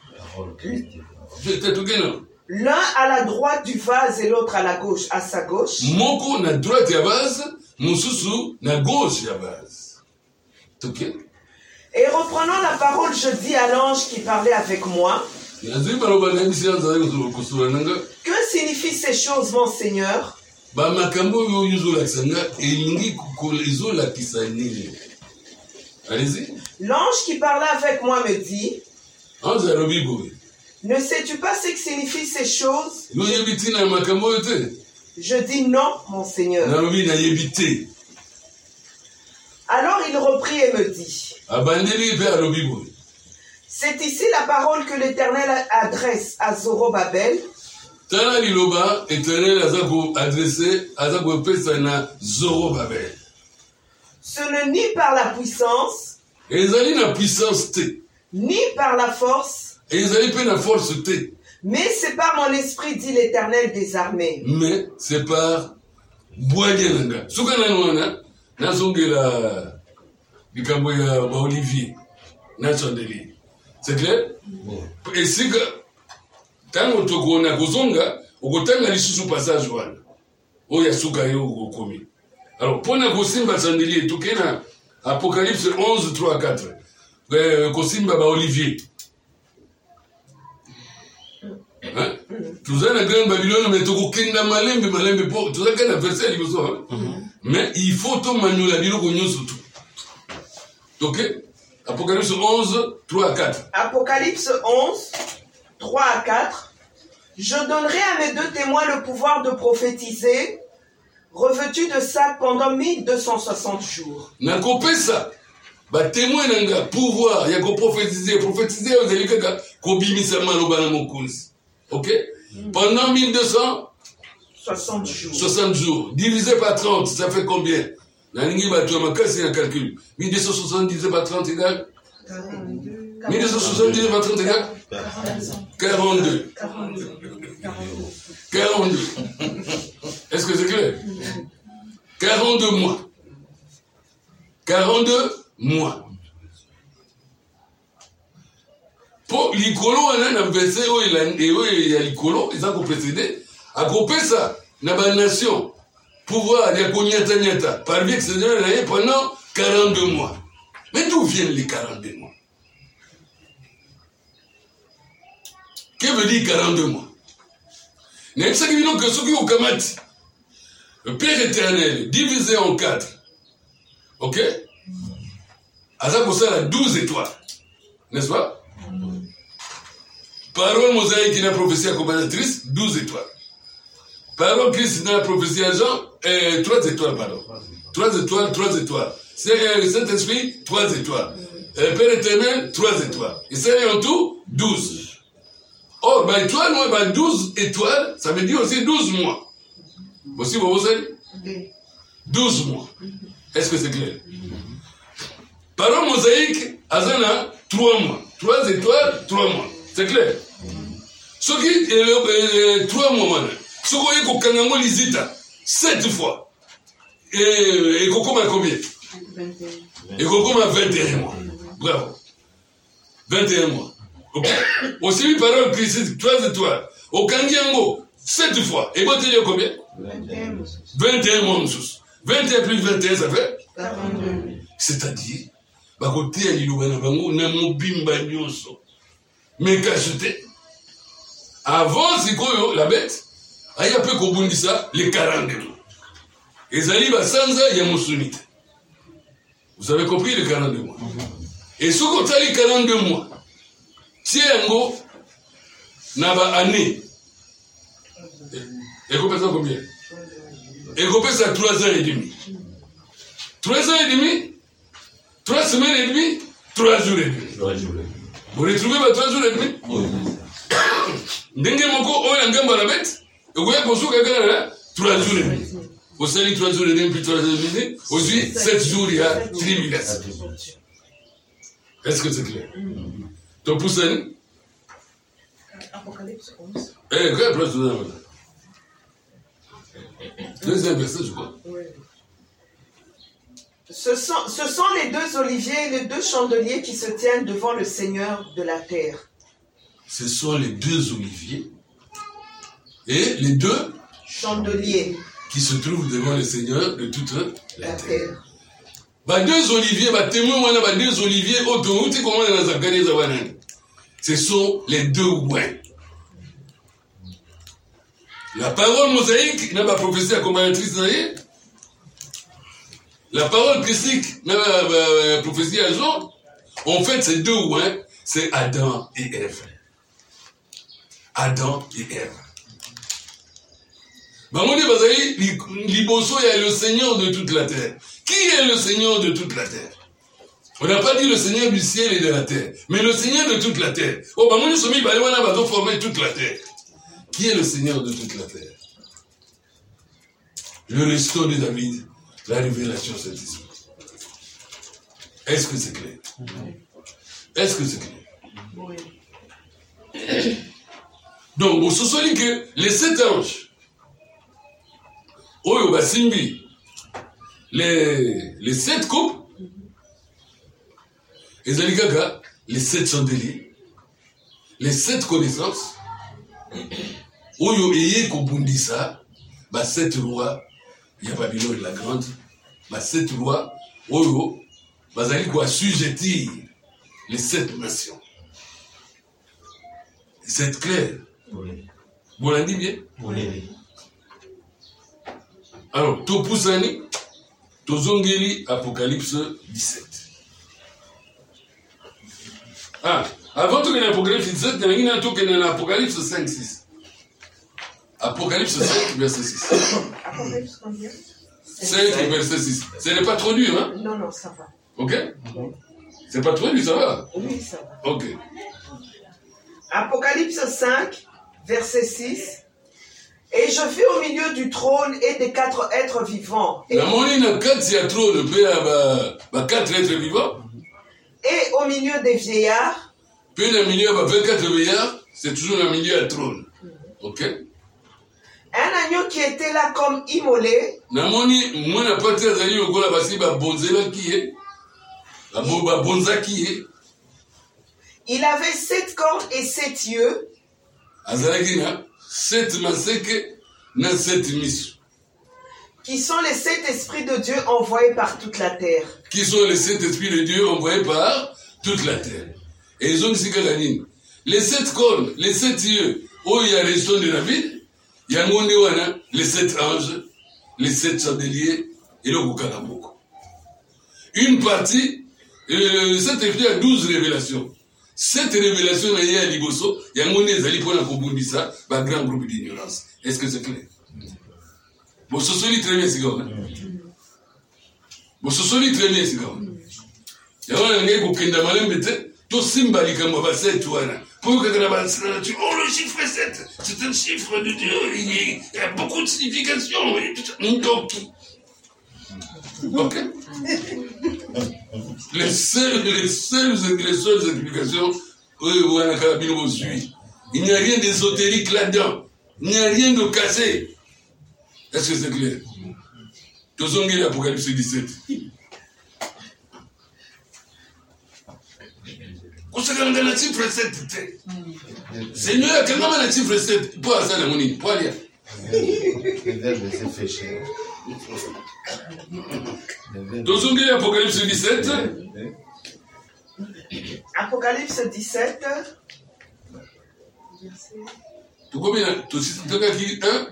L'un à la droite du vase et l'autre à la gauche, à sa gauche. Moko na droite ya vase, mususu na gauche ya vase. Ok. Et reprenant la parole, je dis à l'ange qui parlait avec moi. Que signifient ces choses, mon Seigneur? Allez-y. L'ange qui parlait avec moi me dit, ne sais-tu pas ce que signifient ces choses? Je dis non, mon Seigneur. Alors il reprit et me dit, c'est ici la parole que l'Éternel adresse à Zorobabel. Ce n'est ni par la puissance, ni par la force, mais c'est par mon esprit, dit l'Éternel des armées. Mais c'est par Boagenanga. Soukananwana, Nasongela, Dikaboya, Olivier, Natsandeli. C'est clair? Et si que, tant que tu as Gozonga, au Gotanga, les sous passage, Oya Soukayo, Gokomi. Alors, pour la Gosimba Sandeli, tout cas, Apocalypse 11, 3, 4. Gosimba Olivier. Hein? Tout ça, la grande Babylone, mais tout le malembe, tout ça, qu'il y a versé à l'immense. Mais il faut tout manuel, la Babylone, surtout. Ok? Apocalypse 11, 3 à 4. Apocalypse 11, 3 à 4. Je donnerai à mes deux témoins le pouvoir de prophétiser, revêtus de sac pendant 1260 jours. N'a coupé ça. Bah, témoin n'a pouvoir, il y a qu'à prophétiser, aux élites, qu'au bimisa malobana mokunzi. Ok? Pendant 1260 jours. 60 jours. Divisé par 30, ça fait combien? Naningi batu ma kasi un calcul. 1260 divisé par 30 égale 1260 divisé par 30 égale 42. 42. Est-ce que c'est clair? 42 mois. 42 mois. Pour l'icolo, on a un verset où il y a l'icolo, ils ont précédé. À couper ça, dans la nation. Pouvoir, il y a Konyata, par vie que c'est pendant 42 mois. Mais d'où viennent les 42 mois? Que veut dire 42 mois? N'est-ce pas que ce qui est au Kamati, le Père éternel, divisé en 4, ok? À ça, pour ça, il a 12 étoiles. N'est-ce pas? Parole mosaïque qui n'a prophétie accompagnatrice, 12 étoiles. Parole Christ dans la prophétie à Jean, 3 étoiles, pardon. 3 étoiles, 3 étoiles. C'est le Saint-Esprit, 3 étoiles. Père éternel, 3 étoiles. Et c'est en tout, 12. Or, bah, étoile, moi, bah, 12 étoiles, ça veut dire aussi 12 mois. Aussi, vous savez? 12 mois. Est-ce que c'est clair? Parole mosaïque, Azana, 3 mois. 3 étoiles, 3 mois. C'est clair? Ce qui est 3 mois, maintenant. Ce qu'on est au Kangango Lizita, 7 fois. Et Kokoma combien? 21. Et Kokoma 21 mois. Bravo. 21 mois. Okay. Aussi, parole Christ, 3 étoiles. Au Kangango, 7 fois. Et vous avez combien? 21 mois. 21 plus 21, ça fait 42. C'est-à-dire, côté à l'Ilubana Bango, n'a mon bimba nyoso. Mais cacheté. Avant, c'est quoi la bête? Il y a peu qu'on dit ça, les 42 mois. Et Zali Basanza, il y a mon sunite. Vous avez compris les 42 mois. Et ce qu'on a les 42 mois, si un mot n'a pas année, et qu'on peut ça combien? Et qu'on peut ça 3 ans et demi. 3 ans et demi, 3 semaines et demie, 3 jours et demi. Vous retrouvez 3 jours et demi? Ndenge moko, on a un gamme à la bête. Et vous voyez qu'on s'ouvre quelqu'un 3 jours et demi. Au salut 3 jours et demi, puis 3 jours et demi. Aujourd'hui, 7 jours, il y a tribulation. Est-ce que c'est clair? Ton poussin? Apocalypse 11. Eh, quand après, tu as deuxième verset, je crois. Oui. Ce sont les 2 oliviers et les 2 chandeliers qui se tiennent devant le Seigneur de la terre. Ce sont les 2 oliviers et les 2 chandeliers qui se trouvent devant le Seigneur de toute la terre. Bah, 2 oliviers, bah, témoin, bah, 2 oliviers, ce sont les 2 ouins. La parole mosaïque n'a pas prophétie accompagnatrice, La parole christique, la prophétie à Jean, en fait, c'est deux ouins, c'est Adam et Ève. Adam et Ève. Bamoni Bazaï, Liboso est le Seigneur de toute la terre. Qui est le Seigneur de toute la terre? On n'a pas dit le Seigneur du ciel et de la terre, mais le Seigneur de toute la terre. Oh, Bamoni Somi Baïwana va former toute la terre. Qui est le Seigneur de toute la terre? Le restant de David, la révélation Saint-Esprit. Est-ce que c'est clair? Est-ce que c'est clair? Oui. Donc, on se souvient que les 7 anges, Oyo Basimbi, les 7 coupes, et Zaligaga, les 7 chandeliers, les 7 connaissances, Oyo Eye Kobundisa, 7 lois, il y a Babylone la grande, 7 lois, Oyo, Bazali quoi assujettir les 7 nations. C'est clair. Oui. Vous l'avez dit bien? Oui. Alors, Topusani, Tozongeli, Apocalypse 17. Ah, avant tout qu'il y ait Apocalypse 17, il y a tout qu'il y ait Apocalypse 5, 6. Apocalypse 5, verset 6. Apocalypse combien? 5, verset 6. Ce n'est pas trop dur, hein? Non, ça va. Ok? C'est pas trop dur, ça va? Oui, ça va. Ok. Apocalypse 5, verset 6. Et je fus au milieu du trône et des 4 êtres vivants. Et, la monnaie n'a 4 trônes, puis 4 êtres vivants. Et au milieu des vieillards. Puis dans le milieu, 24 vieillards, c'est toujours le milieu à trône. Ok? Un agneau qui était là comme immolé. La monnaie, moi, n'a pas très allé au gola basi, bonzela qui est. La bonza qui est. Il avait 7 cornes et 7 yeux. Azalagina, 7 maseke, na 7 misu. Qui sont les 7 esprits de Dieu envoyés par toute la terre. Qui sont les 7 esprits de Dieu envoyés par toute la terre. Et ils ont dit que les 7 cornes, les 7 yeux, où il y a les sons de David, il y a les 7 anges, les 7 chandeliers et le Kukanaboko. Une partie, cette esprits a 12 révélations. 7 révélations, il y a Liboso, il y a des alliés pour la Kobundisa, un grand groupe d'ignorance. Est-ce que c'est clair? Bon, ce soit très bien, c'est comme bon, ce soit très bien, c'est comme il y a un gars qui a malin bête, tout symbolique, moi, va 7, voilà. Pour que la tu oh, le chiffre 7, c'est un chiffre de Dieu, il y a beaucoup de signification, donc. Ok? Les seules explications, il n'y a rien d'ésotérique là-dedans. Il n'y a rien de cassé. Est-ce que c'est clair? Tous ont l'Apocalypse 17. Concernant la chiffre 7, Seigneur, quand même la chiffre 7, pour ça, la monnaie, pour aller. Tous ont l'Apocalypse 17. Apocalypse 17. Tu combien? Tu as qui 1?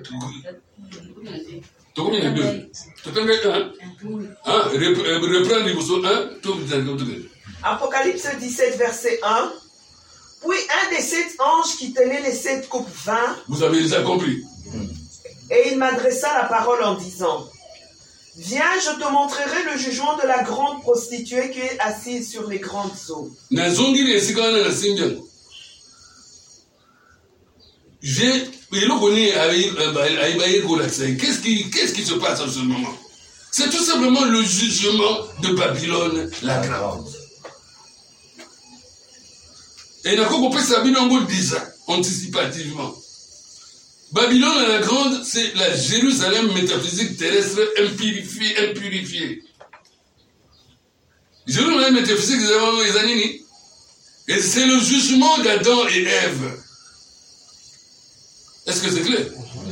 Tu combien 2? Tu as 1? Ah, reprends les mots 1. Apocalypse 17, verset 1. Puis un des 7 anges qui tenait les 7 coupes vin. Vous avez déjà compris. Et il m'adressa la parole en disant: Viens, je te montrerai le jugement de la grande prostituée qui est assise sur les grandes eaux. Qu'est-ce qui se passe en ce moment? C'est tout simplement le jugement de Babylone la grande. Et n'a qu'on peut s'habiller déjà, anticipativement. Babylone la grande, c'est la Jérusalem métaphysique terrestre impurifiée. Jérusalem métaphysique, les années. Et c'est le jugement d'Adam et Ève. Est-ce que c'est clair?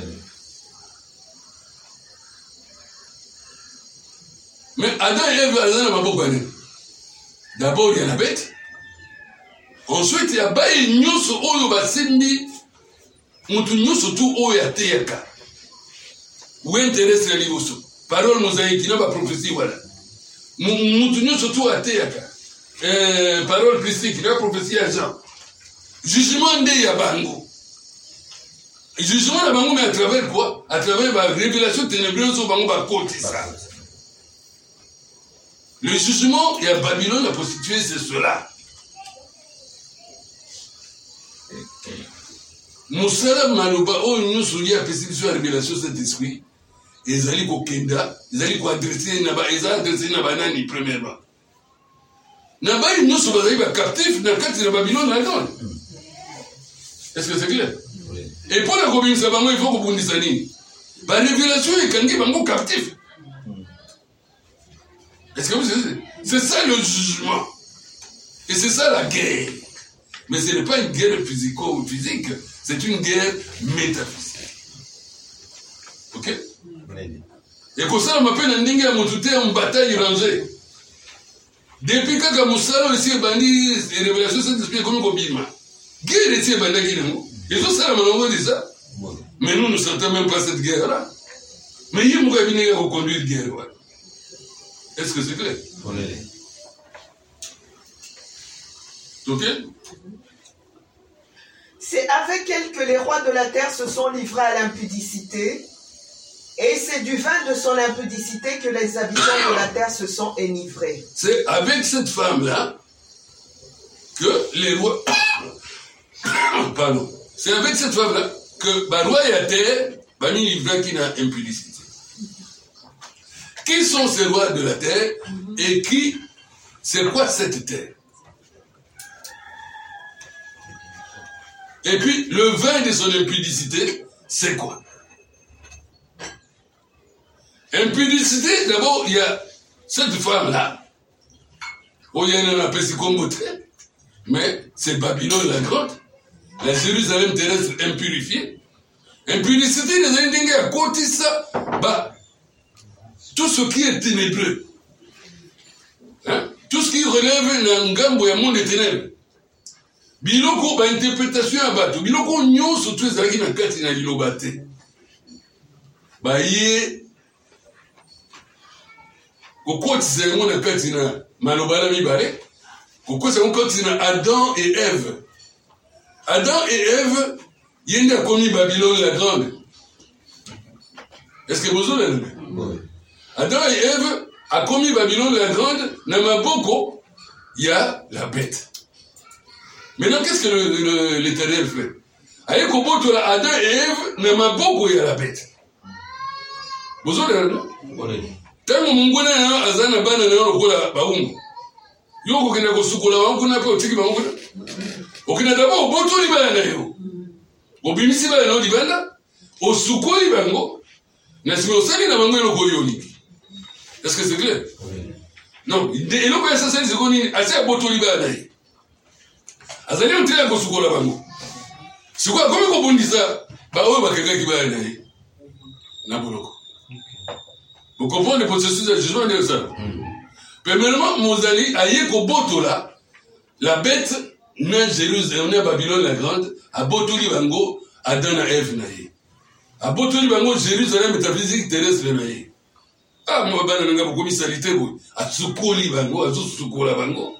Mais Adam et Ève, Adam n'a pas beaucoup. D'abord, il y a la bête. Ensuite, il y a Baï Nyoso Oyo Basimbi. Mutu Nyoso tout Oyo Ateyaka. Ou intéresse les livres. Parole mosaïque, il n'a pas prophétie, voilà. Moutounio surtout à Théaka. Parole christique, la prophétie à Jean. Jugement de Yabango. Jugement de Bango, mais à travers quoi? À travers la révélation ténébreuse au Bango, va côté ça. Le jugement, il y a Babylone, la prostituée, c'est cela. Moussala Maloba, oh, nous sommes liés à la révélation de cet esprit. Ils allaient au Kenda, ils allaient adresser Nabani, premièrement. Nabani, nous sommes captifs dans le cadre de Babylone, là-dedans. Est-ce que c'est clair? Oui. Et pour la communauté, il faut que vous disiez la révélation est quand même captif. Est-ce que vous savez? C'est ça le jugement. Et c'est ça la guerre. Mais ce n'est pas une guerre physique, c'est une guerre métaphysique. Ok? Et comme ça, on m'appelle un dingue à monter en bataille rangée. Depuis que Moussala aussi est bandit, et révélation Saint-Esprit est comme Kobima. Guerre est bandit qui n'est pas. Ils ont ça, on dit ça. Mais nous ne sentons même pas cette guerre-là. Mais il y a un cabinet qui a reconduit la guerre. Ouais. Est-ce que c'est clair? Ok? C'est avec elle que les rois de la terre se sont livrés à l'impudicité, et c'est du vin de son impudicité que les habitants de la terre se sont enivrés. C'est avec cette femme-là que les rois... Pardon. C'est avec cette femme-là que les rois de la terre va mis livrer qui n'a impudicité. Qui sont ces rois de la terre et qui... C'est quoi cette terre? Et puis, le vin de son impudicité, c'est quoi? Impudicité, d'abord, il y a cette femme-là. Oh, il y en a un peu si mais c'est Babylone la grande, la Jérusalem terrestre impurifiée. Impudicité, les Indiens à côté ça, bah, tout ce qui est ténébreux, hein? Tout ce qui relève d'un gambo et un monde des ténèbres. Biloko ba interprétation à bateau. Biloko nyon surtout les alaki na kati na lilobate. Ba ye koko tizemo na kati na malobala mibale. Koko tizemo kati na Adam et Ève. Adam et Ève yende a commis Babylone la grande. Est-ce que vous avez vu? Adam et Ève a commis Babylone la grande. Na maboko y a la bête. Maintenant, qu'est-ce que l'Éternel fait? Avec Adam et Ève, n'a pas beaucoup à la bête. Vous avez vu? Tant que mon gars n'a azana bana n'a pas baungu. Yoko kina kusukula wangu na pe otiki baungu. Okina d'abord boto libana na yo. Obimisi bana no libana, osukoli bango. Na simo sali na bango no koyoni. Est-ce que c'est clair? Non, et l'autre ça c'est ce assez boto libana. Azali on tire kosukola bango. Sikola comme ko bondisa ba oyo bakeka ki ba naye. Na boloko. Vous comprenez le processus de jugement de ça. Premièrement, Mozali aye ko botola la bête na Jérusalem na Babylone la grande a botoli bango Adam na Ève naye. A botoli bango Jérusalem métaphysique terrestre naye. Ah moi bana nga ko misalité bo a sukoli bango a sukola bango.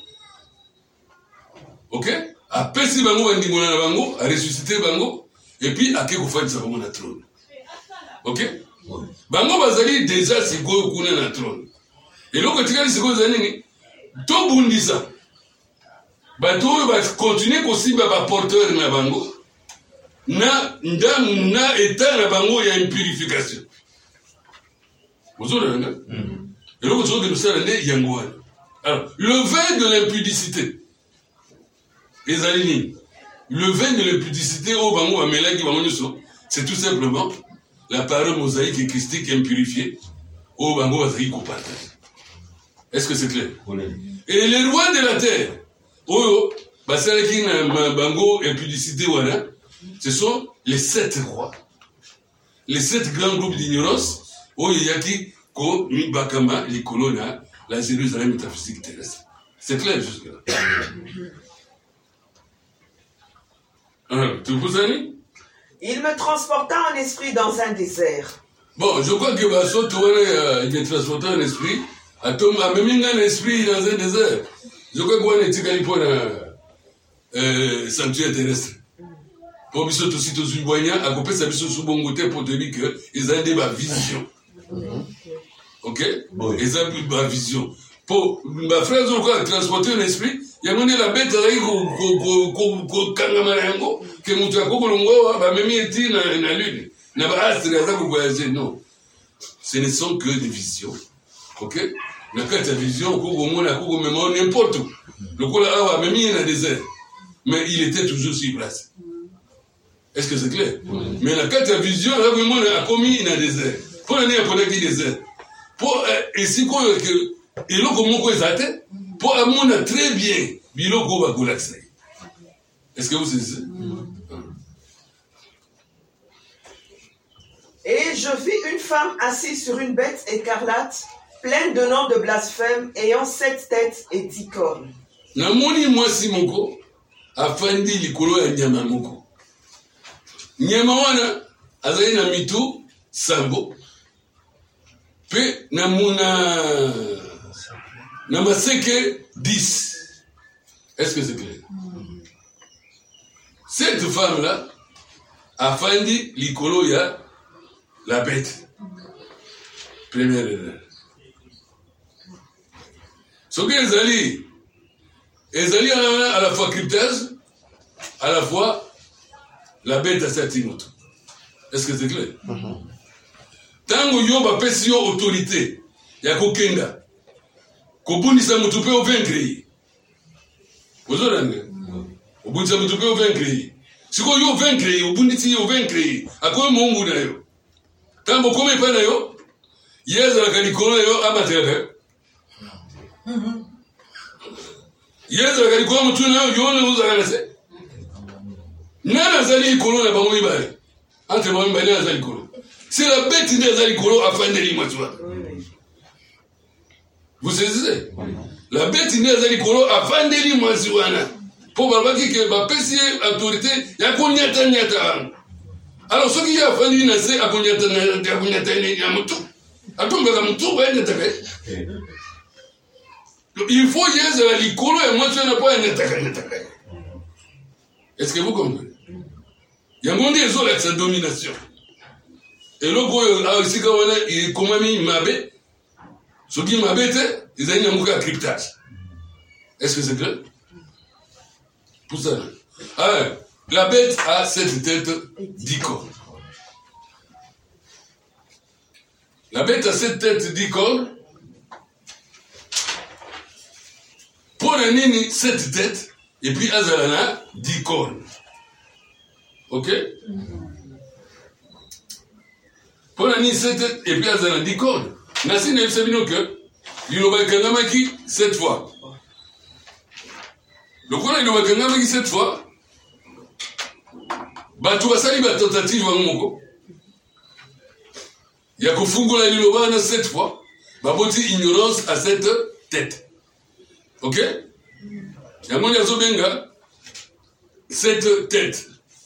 OK? A pesi bango bandimona na bango, a ressuscité bango, et puis a keko fadi sa bango na trône. Ok? Bango bazali déjà sikoyo kuna na trône. Et loko tikali sikoyo zali nini? To bundisa. Bato oyo ba continuer kosimba ba porteur na bango. Na ndamu na état na bango ya impurification. Vous avez vu? Et loko tsoke nous sala ne yango. Alors, le vin de l'impudicité. Les alignés. Le vin de l'impudicité au bango amelaki bango, c'est tout simplement la parole mosaïque et christique impurifiée au bango azaki kopata. Est-ce que c'est clair? Oui. Et les rois de la terre, oh, basalaki na bango impudicité wana, ce sont les 7 rois. Les 7 grands groupes d'ignorance, oh yaki ko mi bakama les colonna la Jérusalem métaphysique terrestre. C'est clair jusque là. Il me transporta en esprit dans un désert. Bon, je crois que il est transporté en esprit Atom a même un esprit dans un désert. Je crois qu'on est tiré pour un sanctuaire terrestre. Pour que tous ces tous boignants, à couper sa vision sous bon côté pour te dire que ils ont des vision. Ok? Ils ont ma vision. Pour ma frère, je crois transporter un esprit. Il y a mon la bête là, ko kangamarango, que mon tuako kolongo, va même être dans la lune. N'a pas astre à ça pour voyager, non. Ce ne sont que des visions. Ok? Mais quand ta vision, n'importe où. Le coup là, même il y a des airs. Mais il était toujours sur place. Est-ce que c'est clair? Mais la carte de vision, là, vraiment, a commis une désert. Pour l'année, il y a des désert. Pour, et si quoi, que, et là, comment quoi, ça t'est? Pour amener très bien, bilo ko va l'accès. Est-ce que vous savez? Et je vis une femme assise sur une bête écarlate, pleine de noms de blasphème, ayant 7 têtes et 10 cornes. Namoni mwasi moko, afandi likolo ya nyama moko. Nyama wana, azali na mitu, sambo. Pe namuna, namaseke 10. Est-ce que c'est clair? Cette femme-là, afandi likolo ya la bête. Première erreur. Ce que Ezali à la fois cryptage, à la fois la bête à Satimoto. Est-ce que c'est clair? Tango yoba pesi yo autorité, ya kokenda. Kobunisa mutu pe o vaincre. Ozoranga. Obunisa mutu pe o vaincre. Siko yo vaincre, obunisi yo vaincre. Akoye Mungu na yo. Tambo kome pa na yo. Yeza la kalikolo yo amatera. Yeza la kalikolo mutu na yo yone uzakana se. Nana zali ikolo na bango ibare. Entre bango ibare na zali ikolo. C'est la bête qui est ikolo afin de l'imatoua. Vous saisissez? La bête qui est ikolo afin de l'imatoua. Pour babaki que ba pesi autorité ya konyata nyata. Alors ce qui est afin de l'imatoua a konyata nyamutu. Atomba ka mutu ba nyata. Il faut yeza la likolo et moi tu n'as pas nyata. Est-ce que vous comprenez? Il y a mon Dieu avec sa domination. Et le gros, ici, quand on est, comment il m'a bé, ce qui m'a bêté, ils ont un cryptage. Est-ce que c'est clair? Pour ça. Alors, la bête a cette tête d'icône. La bête a cette tête d'icône. Pour la nini, cette tête, et puis Azalana d'icône. Ok? Pour la nini, cette tête, et puis Azalana d'icône. Nassi ne sait pas que il a kangamaki 7 fois. Le coup là, il a kangamaki 7 fois. Batu wasali ba tentative wa moko. Ya kufungula lilobana 7 fois. Baboti ignorance à cette tête. Ok? Yamoni azobenga cette tête.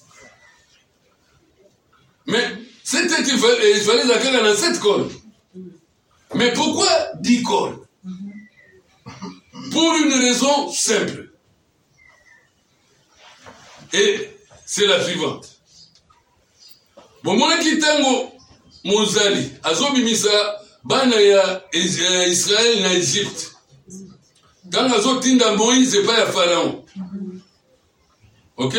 Mais cette tête, il fallait la qu'elle a 7 cornes. Mais pourquoi 10 cornes? Pour une raison simple. Et c'est la suivante. Bon, mon akitango Mozali, azobimisa bana ya Israël na Égypte. Quand azotinda Moïse, c'est pas ya Pharaon. Ok?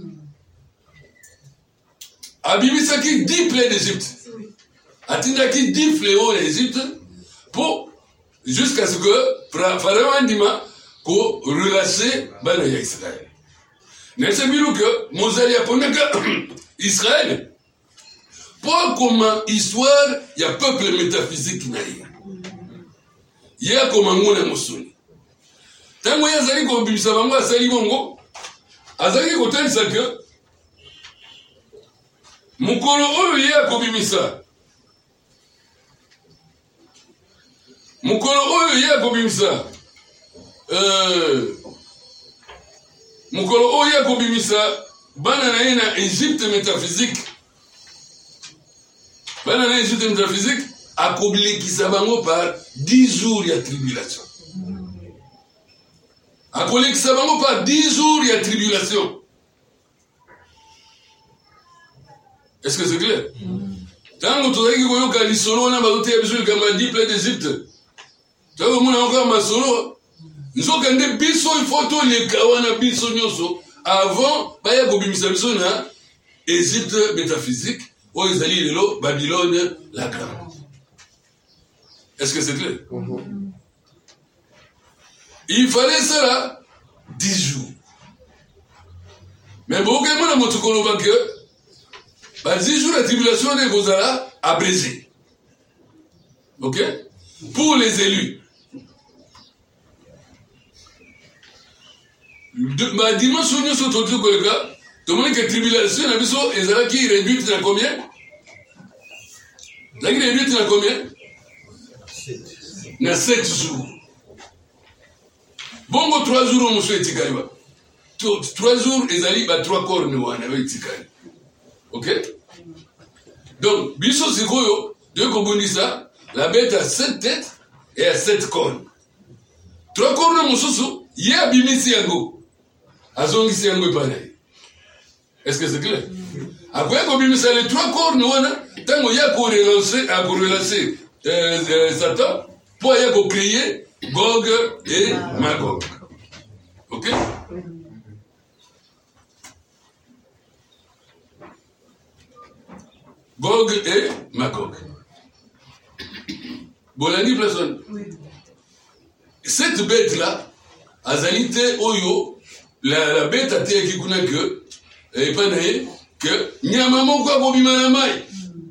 Abimisa qui 10 plaies d'Égypte. Atinda qui 10 fléaux d'Égypte pour jusqu'à ce que Pharaon andima ko relâcher bana ya Israël. N'est-ce pas que Mozali a pondu que Israël, pour comment histoire, il y a peuple métaphysique qui n'a rien. Il y a comme un monde émotionnel. Tant que Yazali ko bimisa bango asali bongo, azali ko tanisa que mukolo oyo ye ko bimisa. Mukolo oyo ye ko bimisa. Mukolo oyo ko bimisa bana na ina Égypte métaphysique. Bana na Égypte métaphysique akobilekisa bango par 10 jours ya tribulation. Akolekisa bango par 10 jours ya tribulation. Est-ce que c'est clair? Tango tozaki koyoka lisolo wana bazote ya biso likamba di plaie d'Égypte. Tango mona encore masolo. Nzoka nde biso il faut toleka wana biso nyonso avant baya kobimisa biso na Égypte métaphysique oyo ezali lelo Babylone la grande. Est-ce que c'est clair? Il fallait cela 10 jours. Mais bon, quand même, on a que 10 jours de tribulation de Gozala abrégé. Ok? Pour les élus. Ma dimanche, on est autour de Golga. Tout le monde qui est tribulation, on a vu ça, et ça qui est réduite dans combien? Ça qui est réduite dans combien? Dans 7 jours. Bon, 3 jours, on se fait 3 jours, ils allaient 3 cornes, on avait tikali. Ok? Donc, biso sikoyo, de Kobunisa, la bête a 7 têtes et a 7 cornes. 3 cornes, mon soso, y a bimisi yango. Azongisi yango panay. Est-ce que c'est clair? Après, Kobunisa, les 3 cornes, tango y a correlancer Satan, pour y a créer Gog et Magog. Ok? Gog et Magog. Bolani personne. Oui. Cette bête-là, Azalite Oyo, la bête a été qui connaît que, et pas que, Nyamamo kwa bobima mai.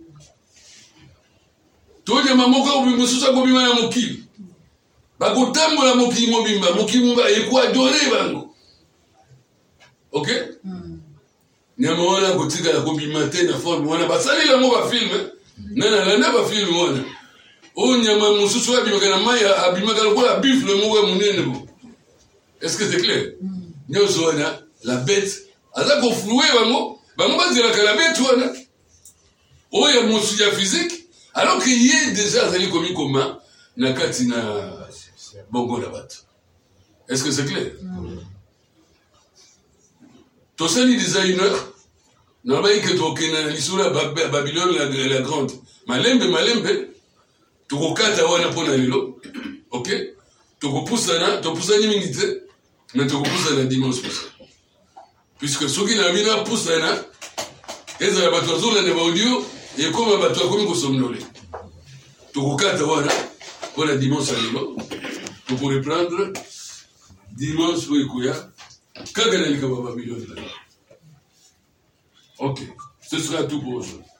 Tout Nyamamo kwa bobima susa bobima na mokili. Bakotambola mokili mobimba, mokili mobimba, et quoi adorer bango. Ok? Nyama wana kotika la kobimate na forme wana basali la mo ba film na ba film wana o nyama mususu abimaka na mai abimaka lokola bifle mo munene bo. Est-ce que c'est clair? Nyoso wana la bête aza ko flouer bango bazela ka la bête wana o ya musu ya physique alors qu'il y a déjà azali komi koma na kati na bongo la bato. Est-ce que c'est clair? Tosani designer, n'avait que tokena l'isura Babylone la grande. Malembe, tokokata wana pona lelo. Ok? Tokopusana minute, mais tokopusana dimanche prochain. Puisque ceux qui n'ont pas poussana, ils ont battu sur la audio et comme battu comme kosomnolé. Tokokata wana pona dimanche lelo. Pour reprendre dimanche pour ekuya. Ok, ce sera tout pour aujourd'hui.